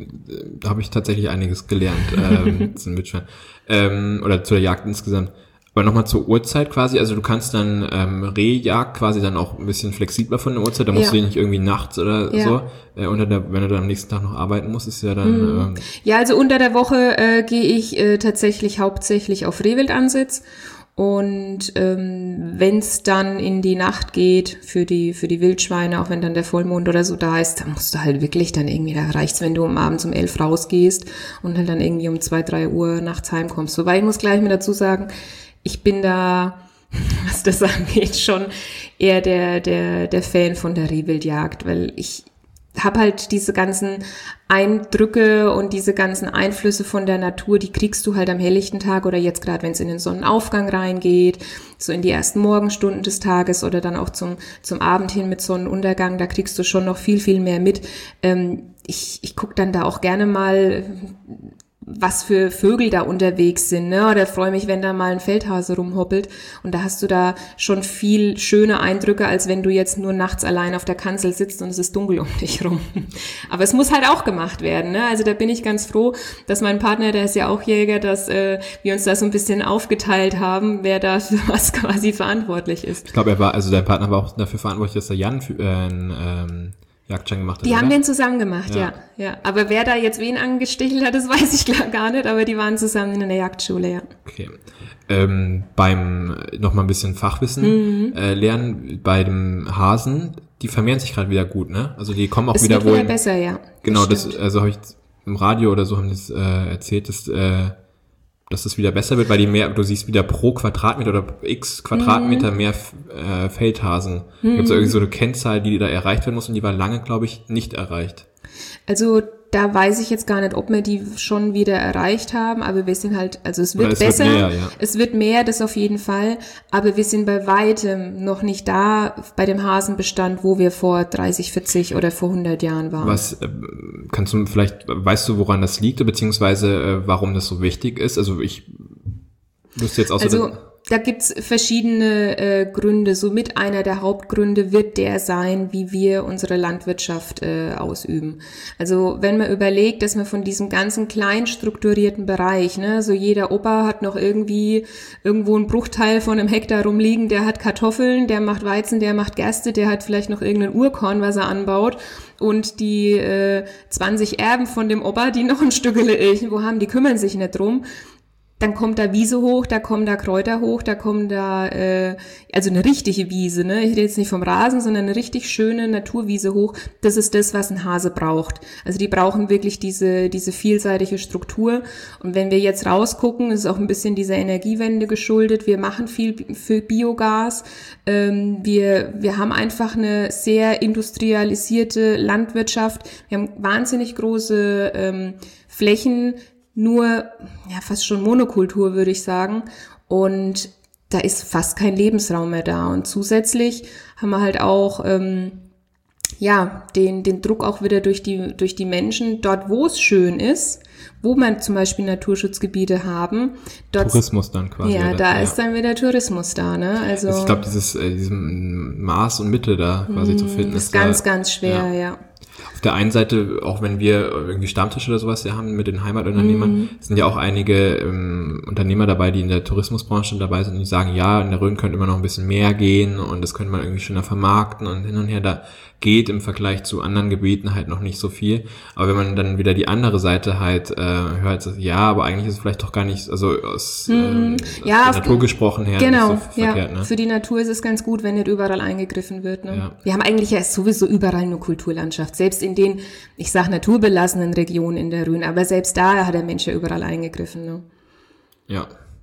[SPEAKER 2] da habe ich tatsächlich einiges gelernt zum Wildschwein oder zu der Jagd insgesamt. Aber nochmal zur Uhrzeit quasi, also du kannst dann Rehjagd quasi dann auch ein bisschen flexibler von der Uhrzeit, da musst du dich nicht irgendwie nachts oder so, wenn du dann am nächsten Tag noch arbeiten musst, ist ja dann...
[SPEAKER 3] Ja, also unter der Woche gehe ich tatsächlich hauptsächlich auf Rehwildansitz. Und wenn es dann in die Nacht geht für die Wildschweine, auch wenn dann der Vollmond oder so da ist, dann musst du halt wirklich dann irgendwie, da reicht's, wenn du abends um 11 rausgehst und halt dann irgendwie um 2, 3 Uhr nachts heimkommst. Wobei ich muss gleich mal dazu sagen, ich bin da, was das angeht, schon eher der Fan von der Rehwildjagd, weil ich habe halt diese ganzen Eindrücke und diese ganzen Einflüsse von der Natur, die kriegst du halt am helllichten Tag oder jetzt gerade, wenn es in den Sonnenaufgang reingeht, so in die ersten Morgenstunden des Tages oder dann auch zum Abend hin mit Sonnenuntergang, da kriegst du schon noch viel, viel mehr mit. Ich gucke dann da auch gerne mal, was für Vögel da unterwegs sind, ne? Oder freue mich, wenn da mal ein Feldhase rumhoppelt. Und da hast du da schon viel schöne Eindrücke, als wenn du jetzt nur nachts allein auf der Kanzel sitzt und es ist dunkel um dich rum. Aber es muss halt auch gemacht werden, ne? Also da bin ich ganz froh, dass mein Partner, der ist ja auch Jäger, dass wir uns da so ein bisschen aufgeteilt haben, wer da für was quasi verantwortlich ist.
[SPEAKER 2] Ich glaube, dein Partner war auch dafür verantwortlich, dass der Jan Jagdschein gemacht hat.
[SPEAKER 3] Die haben den zusammen gemacht, ja. Aber wer da jetzt wen angestichelt hat, das weiß ich gar nicht, aber die waren zusammen in der Jagdschule, ja.
[SPEAKER 2] Okay. Beim noch mal ein bisschen Fachwissen lernen, bei dem Hasen, die vermehren sich gerade wieder gut, ne? Also die kommen auch
[SPEAKER 3] es
[SPEAKER 2] wieder
[SPEAKER 3] wird wieder besser, ja.
[SPEAKER 2] Genau, also habe ich im Radio oder so haben das erzählt, dass das wieder besser wird, weil du siehst wieder pro Quadratmeter oder x Quadratmeter mehr Feldhasen. Da gibt es irgendwie so eine Kennzahl, die da erreicht werden muss und die war lange, glaube ich, nicht erreicht.
[SPEAKER 3] Also da weiß ich jetzt gar nicht, ob wir die schon wieder erreicht haben, aber wir sind halt, also es wird besser, es wird mehr, das auf jeden Fall, aber wir sind bei weitem noch nicht da bei dem Hasenbestand, wo wir vor 30, 40 oder vor 100 Jahren waren.
[SPEAKER 2] Weißt du, woran das liegt, beziehungsweise warum das so wichtig ist? Also ich wüsste jetzt
[SPEAKER 3] da gibt's verschiedene Gründe. Somit einer der Hauptgründe wird der sein, wie wir unsere Landwirtschaft ausüben. Also wenn man überlegt, dass man von diesem ganzen klein strukturierten Bereich, ne, so jeder Opa hat noch irgendwo einen Bruchteil von einem Hektar rumliegen, der hat Kartoffeln, der macht Weizen, der macht Gerste, der hat vielleicht noch irgendein Urkorn, was er anbaut. Und die 20 Erben von dem Opa, die noch ein Stückele irgendwo haben, die kümmern sich nicht drum. Dann kommt da Wiese hoch, da kommen da Kräuter hoch, da kommen da, also eine richtige Wiese, ne? Ich rede jetzt nicht vom Rasen, sondern eine richtig schöne Naturwiese hoch. Das ist das, was ein Hase braucht. Also die brauchen wirklich diese vielseitige Struktur. Und wenn wir jetzt rausgucken, ist auch ein bisschen dieser Energiewende geschuldet. Wir machen viel für Biogas. Wir haben einfach eine sehr industrialisierte Landwirtschaft. Wir haben wahnsinnig große Flächen, nur, ja, fast schon Monokultur, würde ich sagen. Und da ist fast kein Lebensraum mehr da. Und zusätzlich haben wir halt auch, den Druck auch wieder durch die Menschen. Dort, wo es schön ist, wo man zum Beispiel Naturschutzgebiete haben. Dort,
[SPEAKER 2] Tourismus dann quasi.
[SPEAKER 3] Ja, da ist dann wieder Tourismus da, ne? Also
[SPEAKER 2] ich glaube, diesem Maß und Mittel da quasi zu finden,
[SPEAKER 3] ist ganz, ganz schwer, ja.
[SPEAKER 2] Auf der einen Seite, auch wenn wir irgendwie Stammtische oder sowas ja haben mit den Heimatunternehmern, sind ja auch einige Unternehmer dabei, die in der Tourismusbranche dabei sind und die sagen, ja, in der Rhön könnte immer noch ein bisschen mehr gehen und das könnte man irgendwie schöner vermarkten und hin und her. Da geht im Vergleich zu anderen Gebieten halt noch nicht so viel. Aber wenn man dann wieder die andere Seite halt hört, ja, aber eigentlich ist es vielleicht doch gar nicht, also aus der Natur gesprochen her.
[SPEAKER 3] Genau,
[SPEAKER 2] nicht so verkehrt, ne?
[SPEAKER 3] Für die Natur ist es ganz gut, wenn nicht überall eingegriffen wird. Ne?
[SPEAKER 2] Ja.
[SPEAKER 3] Wir haben eigentlich ja sowieso überall nur Kulturlandschaft, selbst in den, ich sag naturbelassenen Regionen in der Rhön, aber selbst da hat der Mensch ja überall eingegriffen. Ne?
[SPEAKER 2] Ja.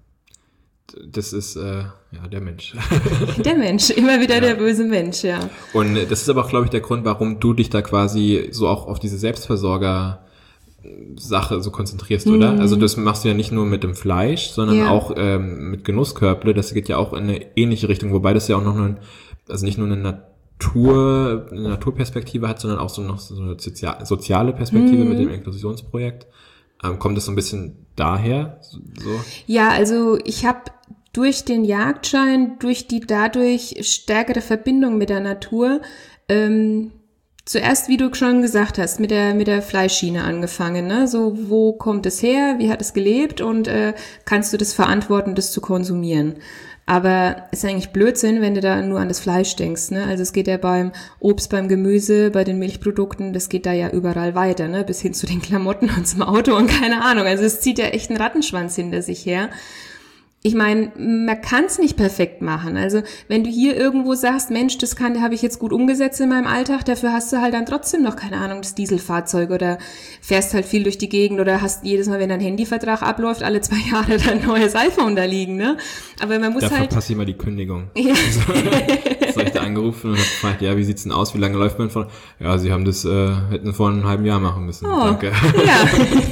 [SPEAKER 2] Das ist der Mensch.
[SPEAKER 3] Der Mensch, immer wieder der böse Mensch, ja.
[SPEAKER 2] Und das ist aber auch, glaube ich, der Grund, warum du dich da quasi so auch auf diese Selbstversorger-Sache so konzentrierst, oder? Also das machst du ja nicht nur mit dem Fleisch, sondern auch mit Genusskörble. Das geht ja auch in eine ähnliche Richtung, wobei das ja auch noch nicht nur eine Naturperspektive hat, sondern auch so eine soziale Perspektive mit dem Inklusionsprojekt. Kommt das so ein bisschen daher? So?
[SPEAKER 3] Ja, also ich habe durch den Jagdschein, durch die dadurch stärkere Verbindung mit der Natur, zuerst, wie du schon gesagt hast, mit der Fleischschiene angefangen, ne? So, wo kommt es her? Wie hat es gelebt? Und kannst du das verantworten, das zu konsumieren? Aber es ist eigentlich Blödsinn, wenn du da nur an das Fleisch denkst, ne? Also es geht ja beim Obst, beim Gemüse, bei den Milchprodukten, das geht da ja überall weiter, ne? Bis hin zu den Klamotten und zum Auto und keine Ahnung. Also es zieht ja echt einen Rattenschwanz hinter sich her. Ich meine, man kann es nicht perfekt machen. Also wenn du hier irgendwo sagst, Mensch, das habe ich jetzt gut umgesetzt in meinem Alltag, dafür hast du halt dann trotzdem noch, keine Ahnung, das Dieselfahrzeug oder fährst halt viel durch die Gegend oder hast jedes Mal, wenn dein Handyvertrag abläuft, alle 2 Jahre dann ein neues iPhone da liegen, ne? Aber man muss
[SPEAKER 2] da
[SPEAKER 3] halt...
[SPEAKER 2] Da verpasst immer die Kündigung.
[SPEAKER 3] Ja.
[SPEAKER 2] So habe ich da angerufen und habe gefragt, ja, wie sieht's denn aus, wie lange läuft man von? Ja, sie haben das, hätten vor einem halben Jahr machen müssen.
[SPEAKER 3] Oh,
[SPEAKER 2] danke.
[SPEAKER 3] Ja.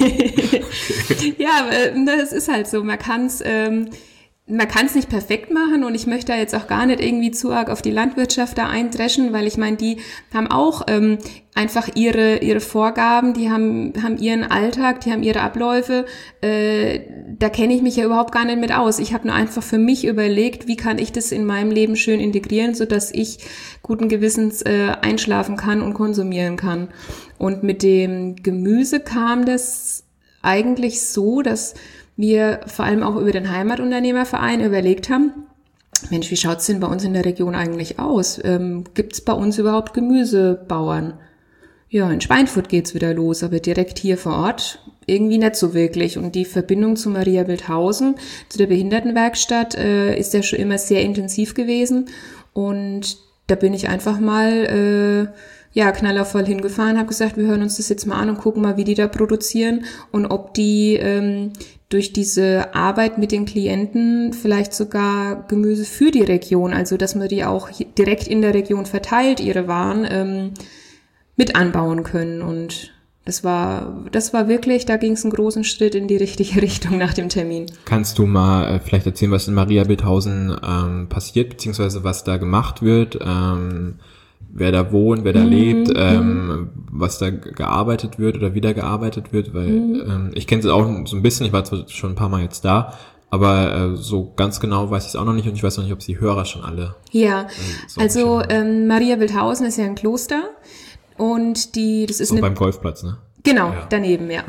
[SPEAKER 3] Ja, aber das ist halt so, man kann es nicht perfekt machen und ich möchte da jetzt auch gar nicht irgendwie zu arg auf die Landwirtschaft da eindreschen, weil ich meine, die haben auch einfach ihre Vorgaben, die haben ihren Alltag, die haben ihre Abläufe, da kenne ich mich ja überhaupt gar nicht mit aus. Ich habe nur einfach für mich überlegt, wie kann ich das in meinem Leben schön integrieren, sodass ich guten Gewissens einschlafen kann und konsumieren kann. Und mit dem Gemüse kam das eigentlich so, dass wir vor allem auch über den Heimatunternehmerverein überlegt haben, Mensch, wie schaut's denn bei uns in der Region eigentlich aus? Gibt's bei uns überhaupt Gemüsebauern? Ja, in Schweinfurt geht's wieder los, aber direkt hier vor Ort irgendwie nicht so wirklich. Und die Verbindung zu Maria Wildhausen, zu der Behindertenwerkstatt, ist ja schon immer sehr intensiv gewesen. Und da bin ich einfach mal knallervoll hingefahren, habe gesagt, wir hören uns das jetzt mal an und gucken mal, wie die da produzieren und ob die durch diese Arbeit mit den Klienten vielleicht sogar Gemüse für die Region, also dass man die auch direkt in der Region verteilt, ihre Waren, mit anbauen können. Und das war wirklich, da ging es einen großen Schritt in die richtige Richtung nach dem Termin.
[SPEAKER 2] Kannst du mal vielleicht erzählen, was in Maria Wildhausen passiert, beziehungsweise was da gemacht wird? Wer da wohnt, wer da lebt, was da gearbeitet wird oder wieder gearbeitet wird, weil ich kenne es auch so ein bisschen, ich war zwar schon ein paar Mal jetzt da, aber so ganz genau weiß ich es auch noch nicht und ich weiß noch nicht, ob die Hörer schon alle...
[SPEAKER 3] Ja, so Maria Wildhausen ist ja ein Kloster und das ist
[SPEAKER 2] so beim Golfplatz, ne?
[SPEAKER 3] Genau,
[SPEAKER 2] ja.
[SPEAKER 3] Daneben, ja.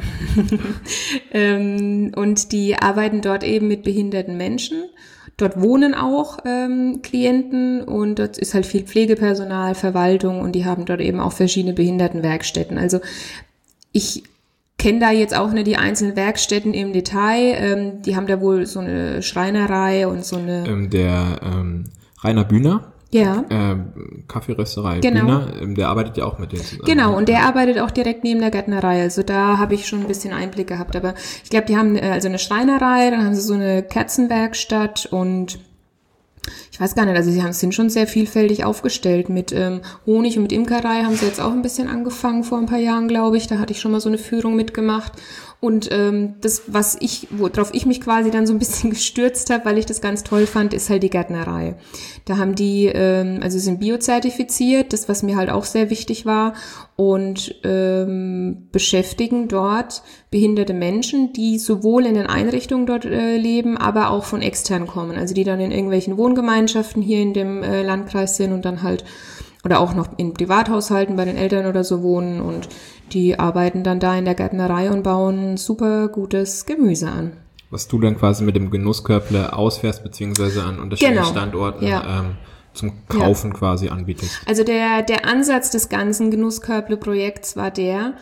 [SPEAKER 3] Und die arbeiten dort eben mit behinderten Menschen. Dort wohnen auch Klienten und dort ist halt viel Pflegepersonal, Verwaltung und die haben dort eben auch verschiedene Behindertenwerkstätten. Also ich kenne da jetzt auch nicht die einzelnen Werkstätten im Detail. Die haben da wohl so eine Schreinerei und so eine...
[SPEAKER 2] Der Rainer Bühner.
[SPEAKER 3] Ja.
[SPEAKER 2] Kaffeerösterei
[SPEAKER 3] genau.
[SPEAKER 2] Bühner, der arbeitet ja auch mit denen zusammen.
[SPEAKER 3] Genau, und der arbeitet auch direkt neben der Gärtnerei. Also da habe ich schon ein bisschen Einblick gehabt. Aber ich glaube, die haben also eine Schreinerei, dann haben sie so eine Kerzenwerkstatt und ich weiß gar nicht, also sie sind schon sehr vielfältig aufgestellt. Mit Honig und mit Imkerei haben sie jetzt auch ein bisschen angefangen vor ein paar Jahren, glaube ich. Da hatte ich schon mal so eine Führung mitgemacht. Und worauf ich mich quasi dann so ein bisschen gestürzt habe, weil ich das ganz toll fand, ist halt die Gärtnerei. Da haben die, also sind biozertifiziert, das was mir halt auch sehr wichtig war, und beschäftigen dort behinderte Menschen, die sowohl in den Einrichtungen dort leben, aber auch von extern kommen. Also die dann in irgendwelchen Wohngemeinschaften hier in dem Landkreis sind und dann halt oder auch noch in Privathaushalten bei den Eltern oder so wohnen und die arbeiten dann da in der Gärtnerei und bauen super gutes Gemüse an.
[SPEAKER 2] Was du dann quasi mit dem Genusskörble ausfährst, beziehungsweise an unterschiedlichen Standorten zum Kaufen quasi anbietest.
[SPEAKER 3] Also der Ansatz des ganzen Genusskörble-Projekts war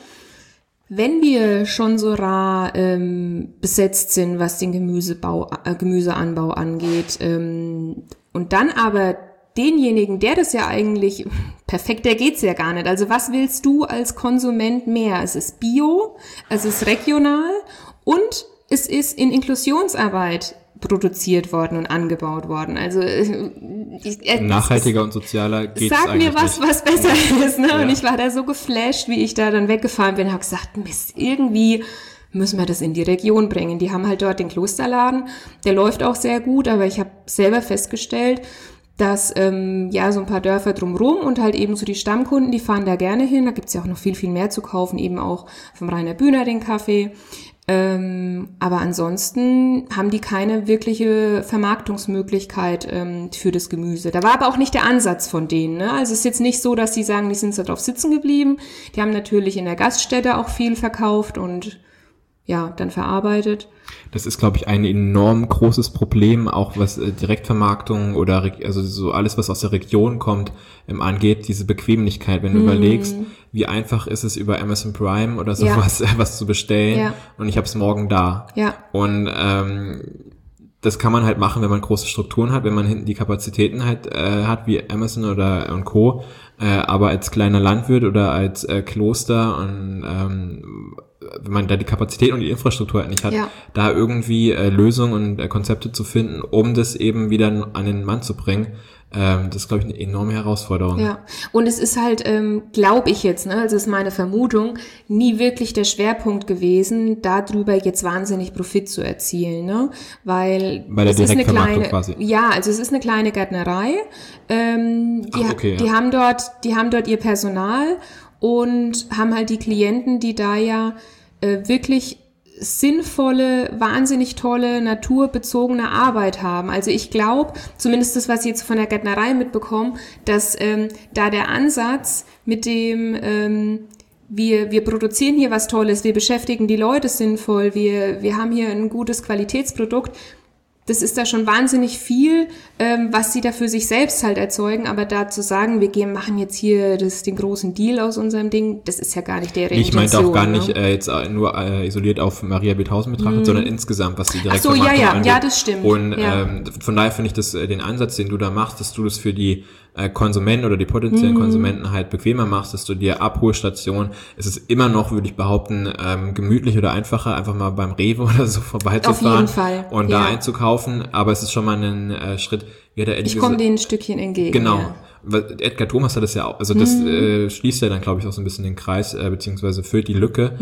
[SPEAKER 3] wenn wir schon so rar besetzt sind, was den Gemüseanbau angeht, und dann aber denjenigen, der das ja eigentlich, perfekt, der geht's ja gar nicht. Also was willst du als Konsument mehr? Es ist bio, es ist regional und es ist in Inklusionsarbeit produziert worden und angebaut worden. Also
[SPEAKER 2] nachhaltiger und sozialer geht's
[SPEAKER 3] sag
[SPEAKER 2] eigentlich
[SPEAKER 3] mir was besser ist, ne?
[SPEAKER 2] Ja.
[SPEAKER 3] Und ich war da so geflasht, wie ich da dann weggefahren bin, habe gesagt, Mist, irgendwie müssen wir das in die Region bringen. Die haben halt dort den Klosterladen, der läuft auch sehr gut, aber ich habe selber festgestellt, dass so ein paar Dörfer drumrum und halt eben so die Stammkunden, die fahren da gerne hin. Da gibt's ja auch noch viel, viel mehr zu kaufen, eben auch vom Rainer Bühner den Kaffee. Aber ansonsten haben die keine wirkliche Vermarktungsmöglichkeit für das Gemüse. Da war aber auch nicht der Ansatz von denen. Ne? Also es ist jetzt nicht so, dass die sagen, die sind da drauf sitzen geblieben. Die haben natürlich in der Gaststätte auch viel verkauft und ja, dann verarbeitet.
[SPEAKER 2] Das ist, glaube ich, ein enorm großes Problem, auch was Direktvermarktung oder also so alles, was aus der Region kommt, angeht, diese Bequemlichkeit. Wenn du überlegst, wie einfach ist es, über Amazon Prime oder sowas was zu bestellen und ich habe es morgen da.
[SPEAKER 3] Ja.
[SPEAKER 2] Und das kann man halt machen, wenn man große Strukturen hat, wenn man hinten die Kapazitäten halt hat, wie Amazon oder und Co. Aber als kleiner Landwirt oder als Kloster und wenn man da die Kapazität und die Infrastruktur halt nicht hat, da irgendwie Lösungen und Konzepte zu finden, um das eben wieder an den Mann zu bringen, das ist, glaube ich, eine enorme Herausforderung.
[SPEAKER 3] Ja, und es ist halt, glaube ich jetzt, ne, also ist meine Vermutung, nie wirklich der Schwerpunkt gewesen, darüber jetzt wahnsinnig Profit zu erzielen, ne, weil
[SPEAKER 2] bei der Direktvermarktung quasi.
[SPEAKER 3] Ja, also es ist eine kleine Gärtnerei, die haben dort ihr Personal und haben halt die Klienten, die da ja wirklich sinnvolle, wahnsinnig tolle, naturbezogene Arbeit haben. Also ich glaube, zumindest das, was ich jetzt von der Gärtnerei mitbekomme, dass da der Ansatz mit dem wir produzieren hier was Tolles, wir beschäftigen die Leute sinnvoll, wir haben hier ein gutes Qualitätsprodukt, das ist da schon wahnsinnig viel, was sie da für sich selbst halt erzeugen, aber da zu sagen, machen jetzt hier den großen Deal aus unserem Ding, das ist ja gar nicht deren Intention.
[SPEAKER 2] Ich meinte auch gar nicht jetzt nur isoliert auf Maria Bethausen betrachtet, sondern insgesamt, was die Direktvermarktung angeht.
[SPEAKER 3] Ja, das stimmt.
[SPEAKER 2] Und von daher finde ich den Ansatz, den du da machst, dass du das für die Konsumenten oder die potenziellen Konsumenten halt bequemer machst, dass du dir Abholstationen, es ist immer noch, würde ich behaupten, gemütlich oder einfacher, einfach mal beim Rewe oder so vorbeizufahren und da einzukaufen, aber es ist schon mal ein Schritt.
[SPEAKER 3] Ich komme denen ein Stückchen entgegen.
[SPEAKER 2] Genau. Ja. Edgar Thomas hat das ja auch, also das schließt ja dann, glaube ich, auch so ein bisschen den Kreis, beziehungsweise füllt die Lücke,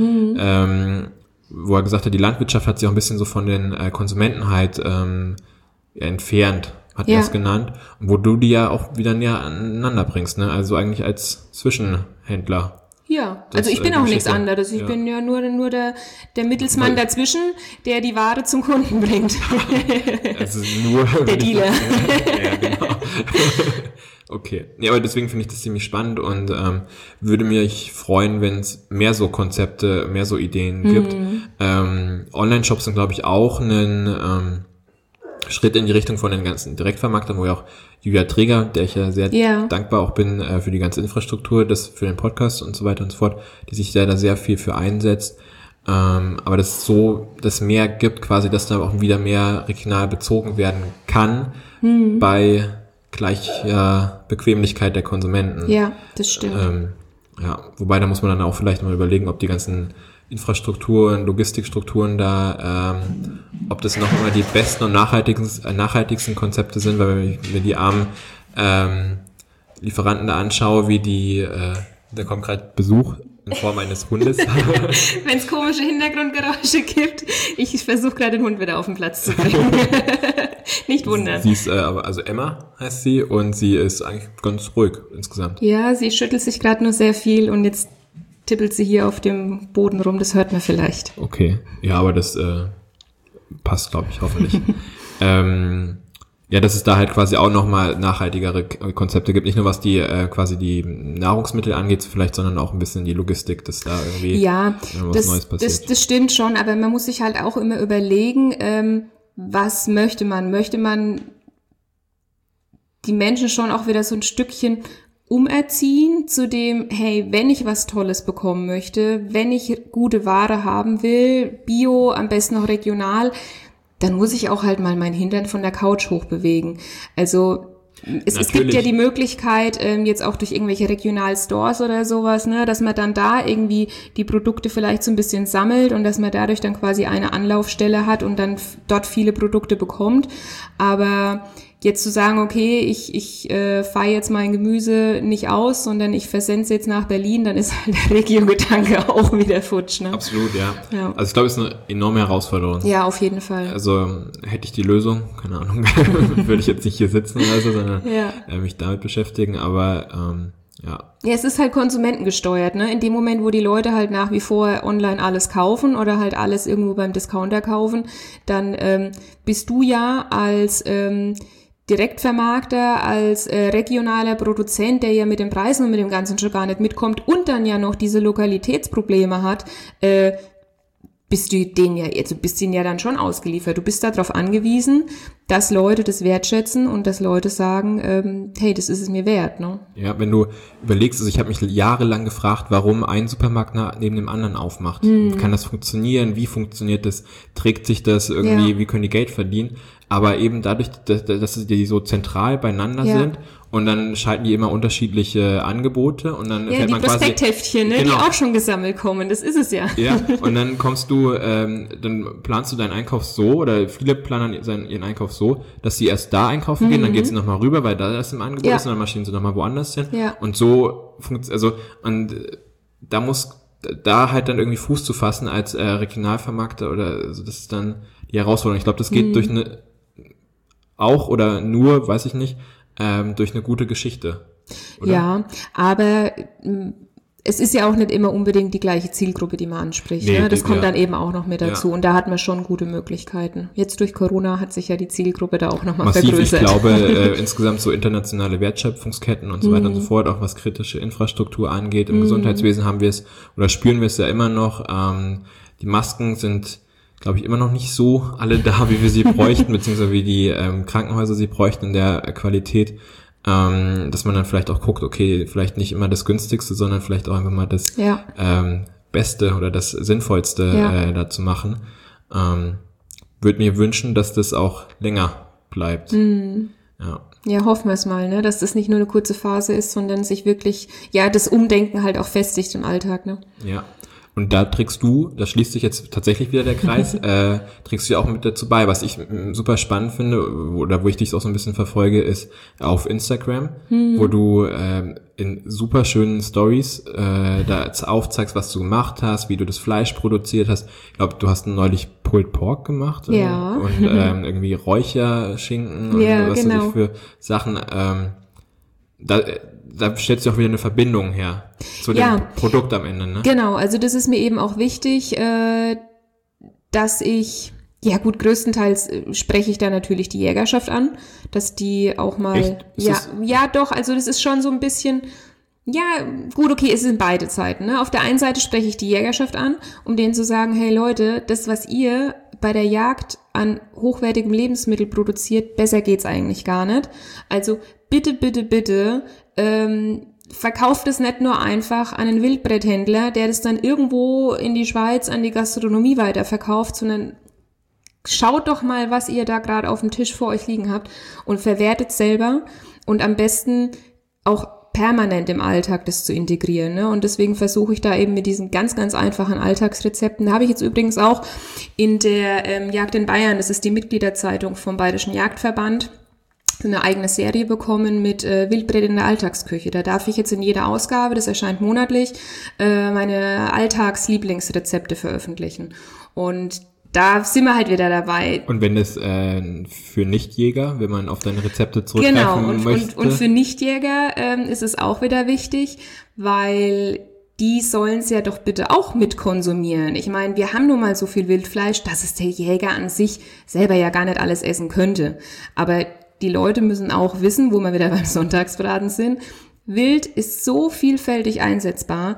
[SPEAKER 2] wo er gesagt hat, die Landwirtschaft hat sich auch ein bisschen so von den Konsumenten halt entfernt, hat er es genannt, und wo du die ja auch wieder näher aneinander bringst, ne? Also eigentlich als Zwischenhändler.
[SPEAKER 3] Ja, also ich bin auch nichts anderes. Ich bin ja nur der Mittelsmann dazwischen, der die Ware zum Kunden bringt.
[SPEAKER 2] Also nur
[SPEAKER 3] der Dealer.
[SPEAKER 2] Ja, genau. Okay. Ja, aber deswegen finde ich das ziemlich spannend und würde mich freuen, wenn es mehr so Konzepte, mehr so Ideen gibt. Online-Shops sind, glaube ich, auch ein Schritt in die Richtung von den ganzen Direktvermarktern, wo ja auch Julia Träger, der ich ja sehr dankbar auch bin für die ganze Infrastruktur, für den Podcast und so weiter und so fort, die sich da sehr viel für einsetzt. Aber das mehr gibt quasi, dass da auch wieder mehr regional bezogen werden kann bei gleicher Bequemlichkeit der Konsumenten.
[SPEAKER 3] Ja, das stimmt.
[SPEAKER 2] Wobei da muss man dann auch vielleicht mal überlegen, ob die ganzen Infrastrukturen, Logistikstrukturen da, ob das noch immer die besten und nachhaltigsten Konzepte sind, weil wenn ich mir die armen Lieferanten da anschaue, wie da kommt gerade Besuch in Form eines Hundes.
[SPEAKER 3] Wenn es komische Hintergrundgeräusche gibt, ich versuche gerade den Hund wieder auf den Platz zu bringen. Nicht wundern.
[SPEAKER 2] Sie ist also Emma heißt sie und sie ist eigentlich ganz ruhig insgesamt.
[SPEAKER 3] Ja, sie schüttelt sich gerade nur sehr viel und jetzt tippelt sie hier auf dem Boden rum, das hört man vielleicht.
[SPEAKER 2] Okay, ja, aber das passt, glaube ich, hoffentlich. Dass es da halt quasi auch nochmal nachhaltigere Konzepte gibt, nicht nur was die quasi die Nahrungsmittel angeht vielleicht, sondern auch ein bisschen die Logistik, dass da irgendwie was Neues passiert. Das
[SPEAKER 3] stimmt schon, aber man muss sich halt auch immer überlegen, was möchte man? Möchte man die Menschen schon auch wieder so ein Stückchen umerziehen zu dem, hey, wenn ich was Tolles bekommen möchte, wenn ich gute Ware haben will, Bio, am besten noch regional, dann muss ich auch halt mal meinen Hintern von der Couch hochbewegen. Also es gibt ja die Möglichkeit, jetzt auch durch irgendwelche Regionalstores oder sowas, ne, dass man dann da irgendwie die Produkte vielleicht so ein bisschen sammelt und dass man dadurch dann quasi eine Anlaufstelle hat und dann dort viele Produkte bekommt. Aber jetzt zu sagen, okay, ich fahre jetzt mein Gemüse nicht aus, sondern ich versende es jetzt nach Berlin, dann ist halt der Regio-Gedanke auch wieder futsch, ne?
[SPEAKER 2] Absolut, ja. Also ich glaube, es ist eine enorme Herausforderung.
[SPEAKER 3] Ja, auf jeden Fall.
[SPEAKER 2] Also hätte ich die Lösung, keine Ahnung, würde ich jetzt nicht hier sitzen oder so, sondern mich damit beschäftigen, aber Ja.
[SPEAKER 3] Ja, es ist halt konsumentengesteuert, ne? In dem Moment, wo die Leute halt nach wie vor online alles kaufen oder halt alles irgendwo beim Discounter kaufen, dann bist du ja als Direktvermarkter, als regionaler Produzent, der ja mit den Preisen und mit dem Ganzen schon gar nicht mitkommt und dann ja noch diese Lokalitätsprobleme hat, bist denen ja dann schon ausgeliefert. Du bist darauf angewiesen, dass Leute das wertschätzen und dass Leute sagen, hey, das ist es mir wert, ne?
[SPEAKER 2] Ja, wenn du überlegst, also ich habe mich jahrelang gefragt, warum ein Supermarkt neben dem anderen aufmacht. Kann das funktionieren? Wie funktioniert das? Trägt sich das irgendwie?
[SPEAKER 3] Ja.
[SPEAKER 2] Wie können die Geld verdienen? Aber eben dadurch, dass die so zentral beieinander sind und dann schalten die immer unterschiedliche Angebote und dann fährt man quasi...
[SPEAKER 3] Ja, die Prospektheftchen, ne,
[SPEAKER 2] genau.
[SPEAKER 3] Die auch schon gesammelt kommen, das ist es ja.
[SPEAKER 2] Ja, und dann kommst du, dann planst du deinen Einkauf so, oder viele planen ihren Einkauf so, dass sie erst da einkaufen gehen, dann geht sie nochmal rüber, weil da das im Angebot ist, und dann marschieren sie nochmal woanders hin. Ja. Und so da muss da halt dann irgendwie Fuß zu fassen als Regionalvermarkter oder also das ist dann die Herausforderung. Ich glaube, das geht durch weiß ich nicht, durch eine gute Geschichte. Oder?
[SPEAKER 3] Ja, aber es ist ja auch nicht immer unbedingt die gleiche Zielgruppe, die man anspricht.
[SPEAKER 2] Nee,
[SPEAKER 3] ne? Das kommt dann eben auch noch mit dazu.
[SPEAKER 2] Ja.
[SPEAKER 3] Und da hat man schon gute Möglichkeiten. Jetzt durch Corona hat sich ja die Zielgruppe da auch nochmal
[SPEAKER 2] massiv,
[SPEAKER 3] vergrößert.
[SPEAKER 2] ich glaube, insgesamt so internationale Wertschöpfungsketten und so weiter und so fort, auch was kritische Infrastruktur angeht. Im Gesundheitswesen haben wir es oder spüren wir es ja immer noch. Die Masken sind, glaube ich, immer noch nicht so alle da, wie wir sie bräuchten, beziehungsweise wie die Krankenhäuser sie bräuchten in der Qualität. Dass man dann vielleicht auch guckt, okay, vielleicht nicht immer das günstigste, sondern vielleicht auch einfach mal das Beste oder das Sinnvollste dazu machen. Würde mir wünschen, dass das auch länger bleibt.
[SPEAKER 3] Ja, hoffen wir es mal, ne, dass das nicht nur eine kurze Phase ist, sondern sich wirklich, das Umdenken halt auch festigt im Alltag, ne.
[SPEAKER 2] Ja. Und da trägst du, da schließt sich jetzt tatsächlich wieder der Kreis, trägst du ja auch mit dazu bei. Was ich super spannend finde, oder wo ich dich auch so ein bisschen verfolge, ist auf Instagram, wo du in super schönen Stories da aufzeigst, was du gemacht hast, wie du das Fleisch produziert hast. Ich glaube, du hast neulich Pulled Pork gemacht.
[SPEAKER 3] Ja.
[SPEAKER 2] Und irgendwie Räucherschinken und was
[SPEAKER 3] genau.
[SPEAKER 2] du dich für Sachen... Da stellt sich auch wieder eine Verbindung her zu dem Produkt am Ende, ne?
[SPEAKER 3] Genau, also das ist mir eben auch wichtig, dass ich, größtenteils spreche ich da natürlich die Jägerschaft an, dass die auch mal, doch, also das ist schon so ein bisschen, es sind beide Seiten, ne? Auf der einen Seite spreche ich die Jägerschaft an, um denen zu sagen, hey Leute, das, was ihr bei der Jagd an hochwertigem Lebensmittel produziert, besser geht's eigentlich gar nicht. Also bitte, bitte, bitte, verkauft es nicht nur einfach an einen Wildbretthändler, der das dann irgendwo in die Schweiz an die Gastronomie weiterverkauft, sondern schaut doch mal, was ihr da gerade auf dem Tisch vor euch liegen habt und verwertet selber und am besten auch permanent im Alltag das zu integrieren, ne? Und deswegen versuche ich da eben mit diesen ganz, ganz einfachen Alltagsrezepten. Da habe ich jetzt übrigens auch in der Jagd in Bayern, das ist die Mitgliederzeitung vom Bayerischen Jagdverband, eine eigene Serie bekommen mit Wildbret in der Alltagsküche. Da darf ich jetzt in jeder Ausgabe, das erscheint monatlich, meine Alltagslieblingsrezepte veröffentlichen. Und da sind wir halt wieder dabei.
[SPEAKER 2] Und wenn das für Nichtjäger, wenn man auf deine Rezepte zurückgreifen möchte?
[SPEAKER 3] Und für Nichtjäger ist es auch wieder wichtig, weil die sollen es ja doch bitte auch mit konsumieren. Ich meine, wir haben nun mal so viel Wildfleisch, dass es der Jäger an sich selber ja gar nicht alles essen könnte. Aber die Leute müssen auch wissen, wo wir wieder beim Sonntagsbraten sind, Wild ist so vielfältig einsetzbar.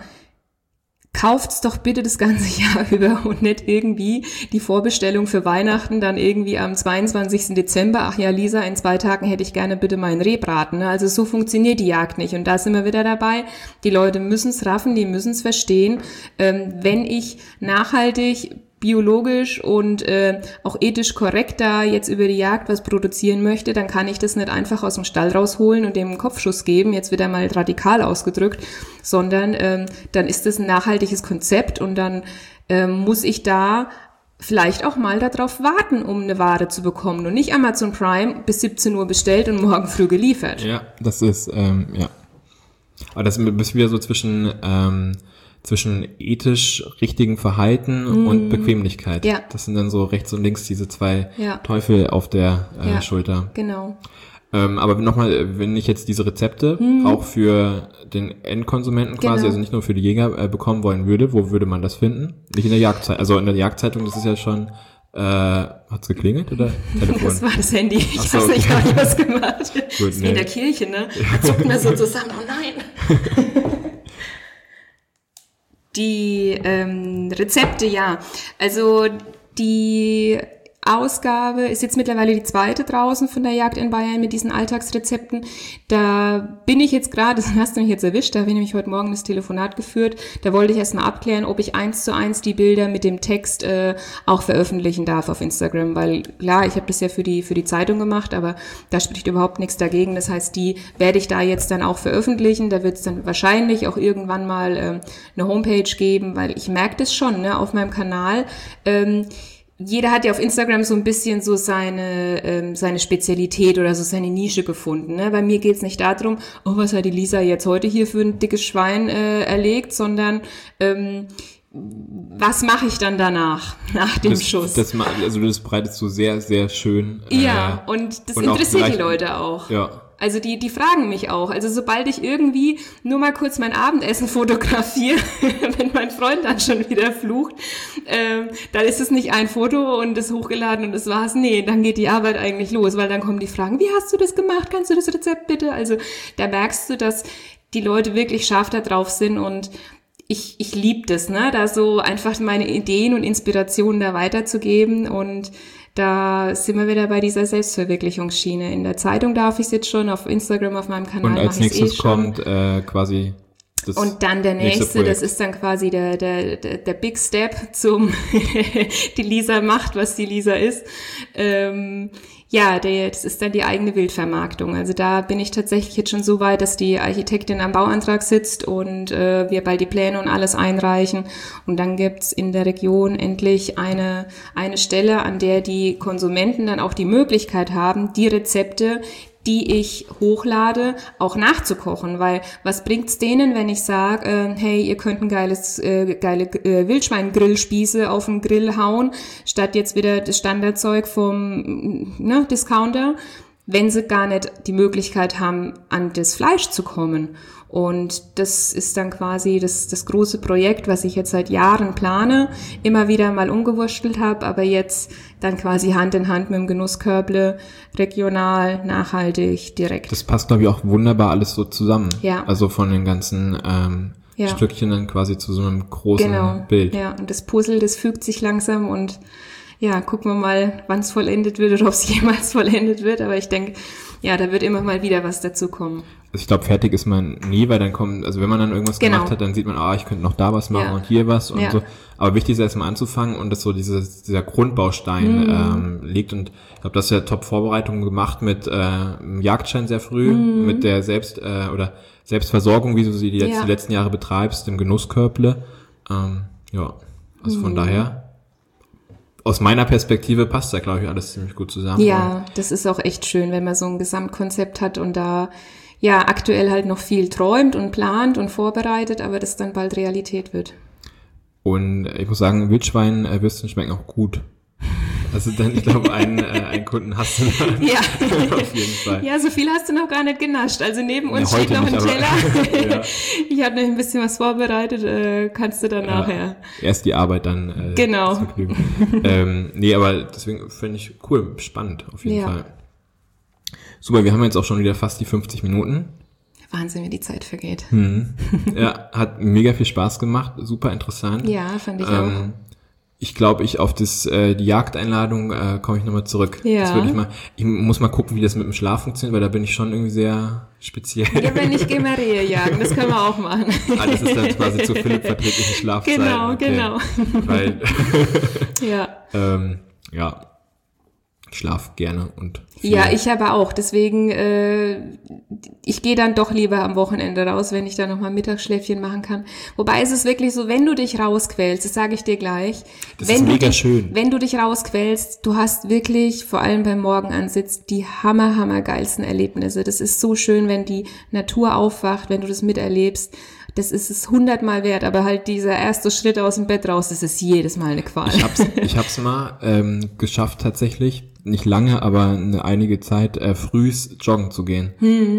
[SPEAKER 3] Kauft's doch bitte das ganze Jahr über und nicht irgendwie die Vorbestellung für Weihnachten dann irgendwie am 22. Dezember. Ach ja, Lisa, in 2 Tagen hätte ich gerne bitte meinen Rehbraten. Also so funktioniert die Jagd nicht. Und da sind wir wieder dabei. Die Leute müssen's raffen, die müssen's verstehen. Wenn ich nachhaltig, biologisch und auch ethisch korrekt da jetzt über die Jagd was produzieren möchte, dann kann ich das nicht einfach aus dem Stall rausholen und dem einen Kopfschuss geben, jetzt wieder mal radikal ausgedrückt, sondern dann ist das ein nachhaltiges Konzept und dann muss ich da vielleicht auch mal darauf warten, um eine Ware zu bekommen und nicht Amazon Prime bis 17 Uhr bestellt und morgen früh geliefert.
[SPEAKER 2] Ja, das ist, ja. Aber das ist wieder so zwischen ethisch richtigem Verhalten und Bequemlichkeit.
[SPEAKER 3] Ja.
[SPEAKER 2] Das sind dann so rechts und links diese 2 Teufel auf der Schulter.
[SPEAKER 3] Genau.
[SPEAKER 2] Aber nochmal, wenn ich jetzt diese Rezepte auch für den Endkonsumenten quasi, also nicht nur für die Jäger bekommen wollen würde, wo würde man das finden? Nicht in der Jagdzeitung. Also in der Jagdzeitung, das ist ja schon, hat's geklingelt oder Telefon?
[SPEAKER 3] Das war das Handy. Ich
[SPEAKER 2] Ach so,
[SPEAKER 3] weiß nicht,
[SPEAKER 2] okay.
[SPEAKER 3] was ich was gemacht.
[SPEAKER 2] Gut,
[SPEAKER 3] Das ist wie in der Kirche, ne? Da zuckt man so zusammen. Oh nein! Die Rezepte, ja. Also die Ausgabe ist jetzt mittlerweile die 2. draußen von der Jagd in Bayern mit diesen Alltagsrezepten. Da bin ich jetzt gerade, das hast du mich jetzt erwischt, da habe ich nämlich heute Morgen das Telefonat geführt. Da wollte ich erstmal abklären, ob ich 1:1 die Bilder mit dem Text auch veröffentlichen darf auf Instagram, weil klar, ich habe das ja für die Zeitung gemacht, aber da spricht überhaupt nichts dagegen. Das heißt, die werde ich da jetzt dann auch veröffentlichen. Da wird es dann wahrscheinlich auch irgendwann mal eine Homepage geben, weil ich merke das schon, ne, auf meinem Kanal. Jeder hat ja auf Instagram so ein bisschen so seine Spezialität oder so seine Nische gefunden. Ne? Bei mir geht's nicht darum, oh, was hat die Lisa jetzt heute hier für ein dickes Schwein erlegt, sondern was mache ich dann danach, nach dem Schuss? Das
[SPEAKER 2] breitest du sehr, sehr schön.
[SPEAKER 3] Ja, und das interessiert die Leute auch.
[SPEAKER 2] Ja.
[SPEAKER 3] Also die fragen mich auch. Also sobald ich irgendwie nur mal kurz mein Abendessen fotografiere, wenn mein Freund dann schon wieder flucht, dann ist es nicht ein Foto und ist hochgeladen und das war's. Nee, dann geht die Arbeit eigentlich los, weil dann kommen die Fragen, wie hast du das gemacht? Kannst du das Rezept bitte? Also da merkst du, dass die Leute wirklich scharf da drauf sind und ich liebe das, ne, da so einfach meine Ideen und Inspirationen da weiterzugeben und da sind wir wieder bei dieser Selbstverwirklichungsschiene. In der Zeitung darf ich es jetzt schon, auf Instagram, auf meinem Kanal.
[SPEAKER 2] Und als nächstes kommt quasi das
[SPEAKER 3] und dann der nächste, das ist dann quasi der Big Step zum die Lisa macht, was die Lisa ist. Das ist dann die eigene Wildvermarktung. Also da bin ich tatsächlich jetzt schon so weit, dass die Architektin am Bauantrag sitzt und wir bald die Pläne und alles einreichen. Und dann gibt's in der Region endlich eine Stelle, an der die Konsumenten dann auch die Möglichkeit haben, die Rezepte, die ich hochlade, auch nachzukochen, weil was bringt's denen, wenn ich sage, hey, ihr könnt ein geile Wildschwein-Grillspieße auf den Grill hauen, statt jetzt wieder das Standardzeug vom Discounter, wenn sie gar nicht die Möglichkeit haben, an das Fleisch zu kommen. Und das ist dann quasi das große Projekt, was ich jetzt seit Jahren plane, immer wieder mal umgewurschtelt habe, aber jetzt dann quasi Hand in Hand mit dem Genusskörble, regional, nachhaltig, direkt.
[SPEAKER 2] Das passt, glaube ich, auch wunderbar alles so zusammen.
[SPEAKER 3] Ja.
[SPEAKER 2] Also von den ganzen Stückchen dann quasi zu so einem großen Bild.
[SPEAKER 3] Ja, und das Puzzle, das fügt sich langsam und ja, gucken wir mal, wann es vollendet wird oder ob es jemals vollendet wird, aber ich denke, ja, da wird immer mal wieder was dazu kommen.
[SPEAKER 2] Also ich glaube, fertig ist man nie, weil dann kommt, also wenn man dann irgendwas gemacht hat, dann sieht man, ich könnte noch da was machen und hier was und so. Aber wichtig ist erstmal anzufangen und dass so dieser Grundbaustein liegt. Und ich glaube, das ist ja Top-Vorbereitung gemacht mit Jagdschein sehr früh, mit der Selbstversorgung, wie du sie die letzten Jahre betreibst, im Genusskörble. Also von daher, aus meiner Perspektive passt da, glaube ich, alles ziemlich gut zusammen.
[SPEAKER 3] Ja, das ist auch echt schön, wenn man so ein Gesamtkonzept hat und da aktuell halt noch viel träumt und plant und vorbereitet, aber das dann bald Realität wird.
[SPEAKER 2] Und ich muss sagen, Wildschweinwürstchen schmecken auch gut. Also dann, ich glaube, einen Kunden hast du da.
[SPEAKER 3] Ja.
[SPEAKER 2] Auf jeden Fall.
[SPEAKER 3] Ja, so viel hast du noch gar nicht genascht. Also neben uns steht noch ein Teller. Ich habe noch ein bisschen was vorbereitet, kannst du dann nachher.
[SPEAKER 2] Erst die Arbeit, dann
[SPEAKER 3] genau.
[SPEAKER 2] zum Vergnügen. Nee, aber deswegen finde ich cool, spannend auf jeden Fall. Super, wir haben jetzt auch schon wieder fast die 50 Minuten.
[SPEAKER 3] Wahnsinn, wie die Zeit vergeht.
[SPEAKER 2] Ja, hat mega viel Spaß gemacht, super interessant.
[SPEAKER 3] Ja, fand ich auch.
[SPEAKER 2] Ich glaube, auf die Jagdeinladung komme ich nochmal zurück.
[SPEAKER 3] Ja.
[SPEAKER 2] Das würde ich muss mal gucken, wie das mit dem Schlaf funktioniert, weil da bin ich schon irgendwie sehr speziell.
[SPEAKER 3] Ja, wenn ich gehe mal Rehe jagen, das können wir auch machen.
[SPEAKER 2] Das ist dann quasi zu Philipp verträgliche Schlafzeit.
[SPEAKER 3] Genau.
[SPEAKER 2] Weil,
[SPEAKER 3] ja.
[SPEAKER 2] Ich schlaf gerne und viel.
[SPEAKER 3] Ja, ich aber auch. Deswegen, ich gehe dann doch lieber am Wochenende raus, wenn ich dann nochmal Mittagsschläfchen machen kann. Wobei ist es wirklich so, wenn du dich rausquälst, das sage ich dir gleich.
[SPEAKER 2] Das ist mega schön.
[SPEAKER 3] Wenn du dich rausquälst, du hast wirklich, vor allem beim Morgenansitz, die hammergeilsten Erlebnisse. Das ist so schön, wenn die Natur aufwacht, wenn du das miterlebst. das ist es 100-mal wert, aber halt dieser erste Schritt aus dem Bett raus, das ist jedes Mal eine Qual.
[SPEAKER 2] Ich hab's mal geschafft tatsächlich, nicht lange, aber einige Zeit frühs joggen zu gehen.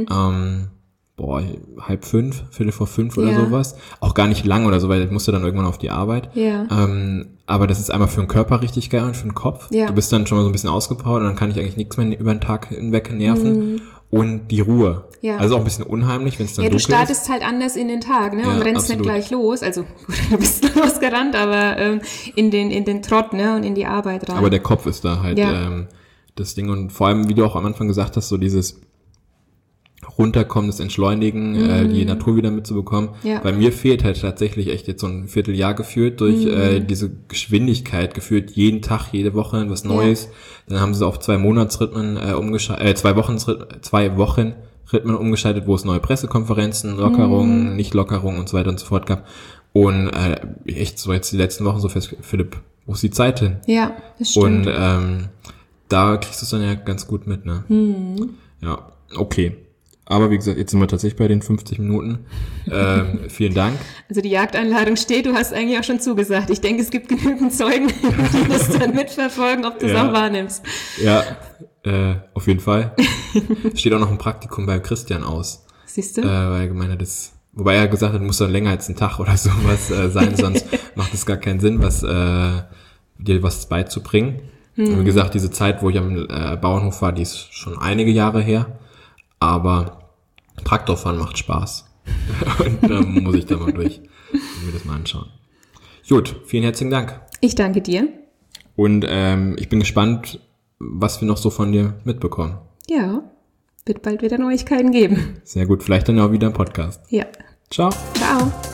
[SPEAKER 2] 4:30, 4:45 oder sowas. Auch gar nicht lang oder so, weil ich musste dann irgendwann auf die Arbeit.
[SPEAKER 3] Ja.
[SPEAKER 2] Aber das ist einmal für den Körper richtig geil und für den Kopf.
[SPEAKER 3] Ja.
[SPEAKER 2] Du bist dann schon mal so ein bisschen ausgepowert und dann kann ich eigentlich nichts mehr über den Tag hinweg nerven. Und die Ruhe.
[SPEAKER 3] Ja.
[SPEAKER 2] Also auch ein bisschen unheimlich, wenn es dann
[SPEAKER 3] Ja, du
[SPEAKER 2] dunkel
[SPEAKER 3] startest halt anders in den Tag, ne?
[SPEAKER 2] Ja,
[SPEAKER 3] Und rennst
[SPEAKER 2] absolut.
[SPEAKER 3] nicht gleich los. Also gut, du bist losgerannt, aber in den Trott, ne? Und in die Arbeit rein.
[SPEAKER 2] Aber der Kopf ist da halt das Ding. Und vor allem, wie du auch am Anfang gesagt hast, so dieses Runterkommen, das Entschleunigen, die Natur wieder mitzubekommen. Ja. Bei mir fehlt halt tatsächlich echt jetzt so ein Vierteljahr geführt durch diese Geschwindigkeit, geführt jeden Tag, jede Woche was Neues. Dann haben sie auf 2 Monatsrhythmen umgeschaltet, 2 Wochen Rhythmen umgeschaltet, wo es neue Pressekonferenzen, Lockerungen, Nicht-Lockerungen und so weiter und so fort gab. Und echt so jetzt die letzten Wochen so fest, Philipp, wo ist die Zeit hin?
[SPEAKER 3] Ja, das stimmt.
[SPEAKER 2] Und da kriegst du es dann ja ganz gut mit, ne? Ja, okay. Aber wie gesagt, jetzt sind wir tatsächlich bei den 50 Minuten. Vielen Dank.
[SPEAKER 3] Also die Jagdeinladung steht, du hast eigentlich auch schon zugesagt. Ich denke, es gibt genügend Zeugen, die das dann mitverfolgen, ob du es auch wahrnimmst.
[SPEAKER 2] Ja, auf jeden Fall. Steht auch noch ein Praktikum bei Christian aus.
[SPEAKER 3] Siehst du?
[SPEAKER 2] Weil er gemeint hat, wobei er gesagt hat, muss dann länger als ein Tag oder sowas sein, sonst macht es gar keinen Sinn, dir was beizubringen. Und wie gesagt, diese Zeit, wo ich am Bauernhof war, die ist schon einige Jahre her. Aber Traktorfahren macht Spaß. Und da muss ich da mal durch und mir das mal anschauen. Gut, vielen herzlichen Dank.
[SPEAKER 3] Ich danke dir.
[SPEAKER 2] Und ich bin gespannt, was wir noch so von dir mitbekommen.
[SPEAKER 3] Ja, wird bald wieder Neuigkeiten geben.
[SPEAKER 2] Sehr gut, vielleicht dann auch wieder im Podcast.
[SPEAKER 3] Ja.
[SPEAKER 2] Ciao.
[SPEAKER 3] Ciao.